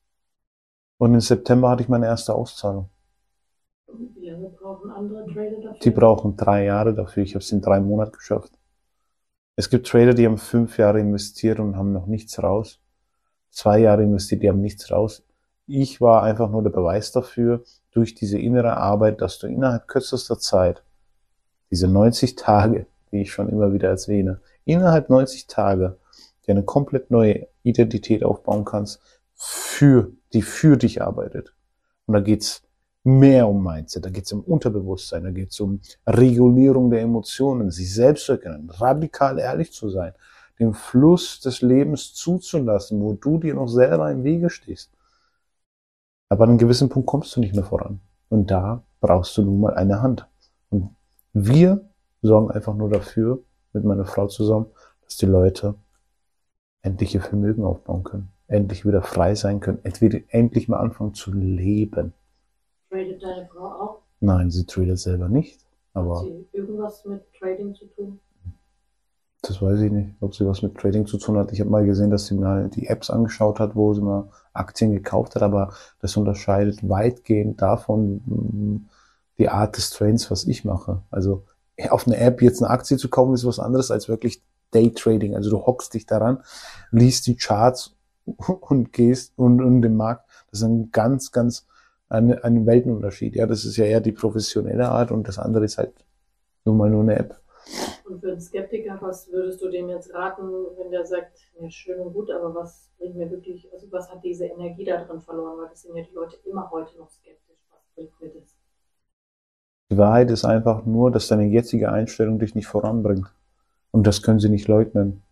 Und im September hatte ich meine erste Auszahlung. Wie lange brauchen andere Trader dafür? Die brauchen drei Jahre dafür. Ich habe es in drei Monaten geschafft. Es gibt Trader, die haben fünf Jahre investiert und haben noch nichts raus. Zwei Jahre investiert, die haben nichts raus. Ich war einfach nur der Beweis dafür, durch diese innere Arbeit, dass du innerhalb kürzester Zeit, diese neunzig Tage, die ich schon immer wieder erwähne, innerhalb neunzig Tage, dir eine komplett neue Identität aufbauen kannst, für, die für dich arbeitet. Und da geht's mehr um Mindset, da geht es um Unterbewusstsein, da geht es um Regulierung der Emotionen, sich selbst zu erkennen, radikal ehrlich zu sein, den Fluss des Lebens zuzulassen, wo du dir noch selber im Wege stehst. Aber an einem gewissen Punkt kommst du nicht mehr voran. Und da brauchst du nun mal eine Hand. Und wir sorgen einfach nur dafür, mit meiner Frau zusammen, dass die Leute endlich ihr Vermögen aufbauen können, endlich wieder frei sein können, entweder endlich mal anfangen zu leben. Tradet deine Frau auch? Nein, sie tradet selber nicht. Aber hat sie irgendwas mit Trading zu tun? Das weiß ich nicht, ob sie was mit Trading zu tun hat. Ich habe mal gesehen, dass sie mal die Apps angeschaut hat, wo sie mal Aktien gekauft hat, aber das unterscheidet weitgehend davon die Art des Trades, was ich mache. Also auf eine App jetzt eine Aktie zu kaufen, ist was anderes als wirklich Daytrading. Also du hockst dich daran, liest die Charts und gehst und, und den Markt. Das ist ein ganz, ganz Ein, ein Weltenunterschied. Ja, das ist ja eher die professionelle Art und das andere ist halt nur mal nur eine App. Und für einen Skeptiker, was würdest du dem jetzt raten, wenn der sagt, ja schön und gut, aber was bringt mir wirklich, also was hat diese Energie da drin verloren? Weil das sind ja die Leute immer heute noch skeptisch. Was bringt mir das? Die Wahrheit ist einfach nur, dass deine jetzige Einstellung dich nicht voranbringt. Und das können sie nicht leugnen.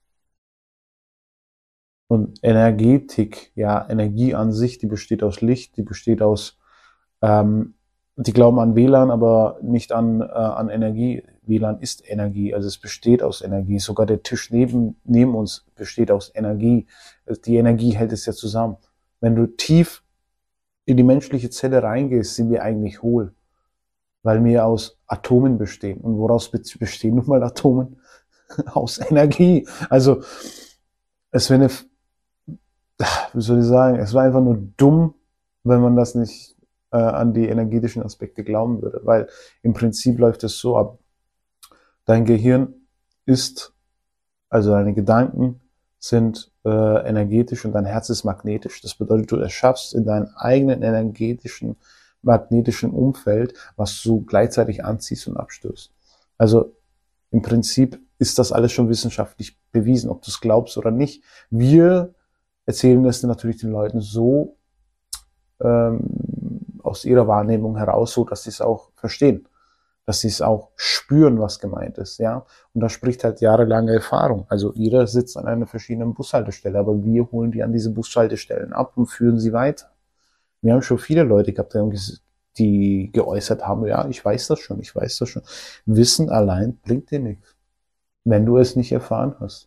Und Energetik, ja, Energie an sich, die besteht aus Licht, die besteht aus, ähm, die glauben an W L A N, aber nicht an, äh, an Energie. W L A N ist Energie, also es besteht aus Energie. Sogar der Tisch neben, neben uns besteht aus Energie. Die Energie hält es ja zusammen. Wenn du tief in die menschliche Zelle reingehst, sind wir eigentlich hohl, weil wir aus Atomen bestehen. Und woraus bestehen nun mal Atomen? Aus Energie. Also es wäre eine wie soll ich sagen, es war einfach nur dumm, wenn man das nicht äh, an die energetischen Aspekte glauben würde. Weil im Prinzip läuft es so ab. Dein Gehirn ist, also deine Gedanken sind äh, energetisch und dein Herz ist magnetisch. Das bedeutet, du erschaffst in deinem eigenen energetischen, magnetischen Umfeld, was du gleichzeitig anziehst und abstößt. Also im Prinzip ist das alles schon wissenschaftlich bewiesen, ob du es glaubst oder nicht. Wir erzählen es natürlich den Leuten so ähm, aus ihrer Wahrnehmung heraus, so dass sie es auch verstehen, dass sie es auch spüren, was gemeint ist, ja. Und da spricht halt jahrelange Erfahrung. Also jeder sitzt an einer verschiedenen Bushaltestelle, aber wir holen die an diese Bushaltestellen ab und führen sie weiter. Wir haben schon viele Leute gehabt, die geäußert haben, ja, ich weiß das schon, ich weiß das schon. Wissen allein bringt dir nichts, wenn du es nicht erfahren hast.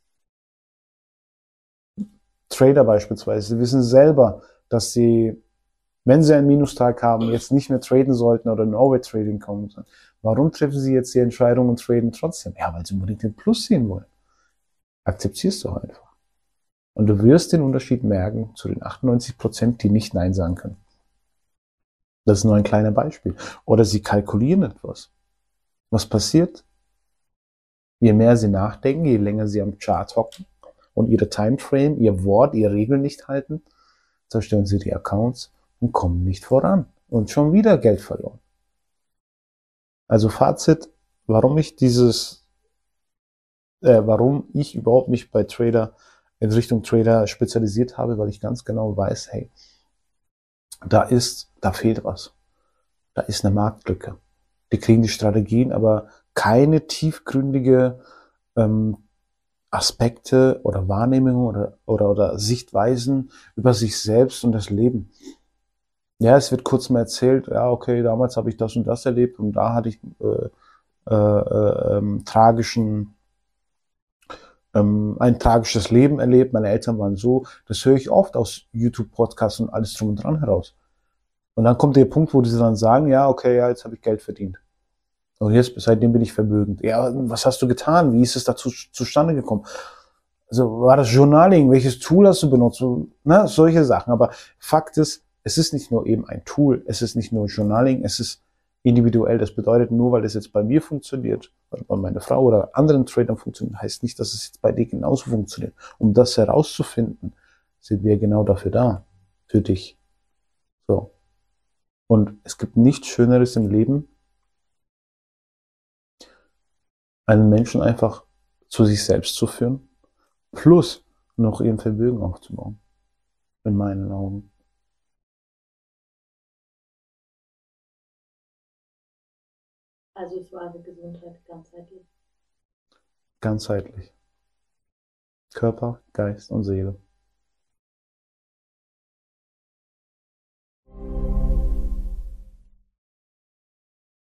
Trader beispielsweise, sie wissen selber, dass sie, wenn sie einen Minustag haben, jetzt nicht mehr traden sollten oder in Overtrading kommen sollen. Warum treffen sie jetzt die Entscheidung und traden trotzdem? Ja, weil sie unbedingt den Plus sehen wollen. Akzeptierst du einfach. Und du wirst den Unterschied merken zu den achtundneunzig Prozent, die nicht Nein sagen können. Das ist nur ein kleiner Beispiel. Oder sie kalkulieren etwas. Was passiert? Je mehr sie nachdenken, je länger sie am Chart hocken und ihre Timeframe, ihr Wort, ihre Regeln nicht halten, zerstören sie die Accounts und kommen nicht voran. Und schon wieder Geld verloren. Also Fazit, warum ich dieses, äh, warum ich überhaupt mich bei Trader, in Richtung Trader spezialisiert habe, weil ich ganz genau weiß, hey, da ist, da fehlt was. Da ist eine Marktlücke. Die kriegen die Strategien, aber keine tiefgründige ähm, Aspekte oder Wahrnehmungen oder, oder, oder Sichtweisen über sich selbst und das Leben. Ja, es wird kurz mal erzählt, ja, okay, damals habe ich das und das erlebt und da hatte ich äh, äh, äh, ähm, tragischen, ähm, ein tragisches Leben erlebt, meine Eltern waren so, das höre ich oft aus YouTube-Podcasts und alles drum und dran heraus. Und dann kommt der Punkt, wo sie dann sagen, ja, okay, ja, jetzt habe ich Geld verdient. Und jetzt, seitdem bin ich vermögend. Ja, was hast du getan? Wie ist es dazu zustande gekommen? Also war das Journaling? Welches Tool hast du benutzt? Ne, solche Sachen. Aber Fakt ist, es ist nicht nur eben ein Tool, es ist nicht nur Journaling, es ist individuell. Das bedeutet, nur weil das jetzt bei mir funktioniert, oder bei meiner Frau oder anderen Tradern funktioniert, heißt nicht, dass es jetzt bei dir genauso funktioniert. Um das herauszufinden, sind wir genau dafür da. Für dich. So. Und es gibt nichts Schöneres im Leben, einen Menschen einfach zu sich selbst zu führen, plus noch ihren Vermögen aufzubauen. In meinen Augen. Also es war eine Gesundheit ganzheitlich. Ganzheitlich. Körper, Geist und Seele.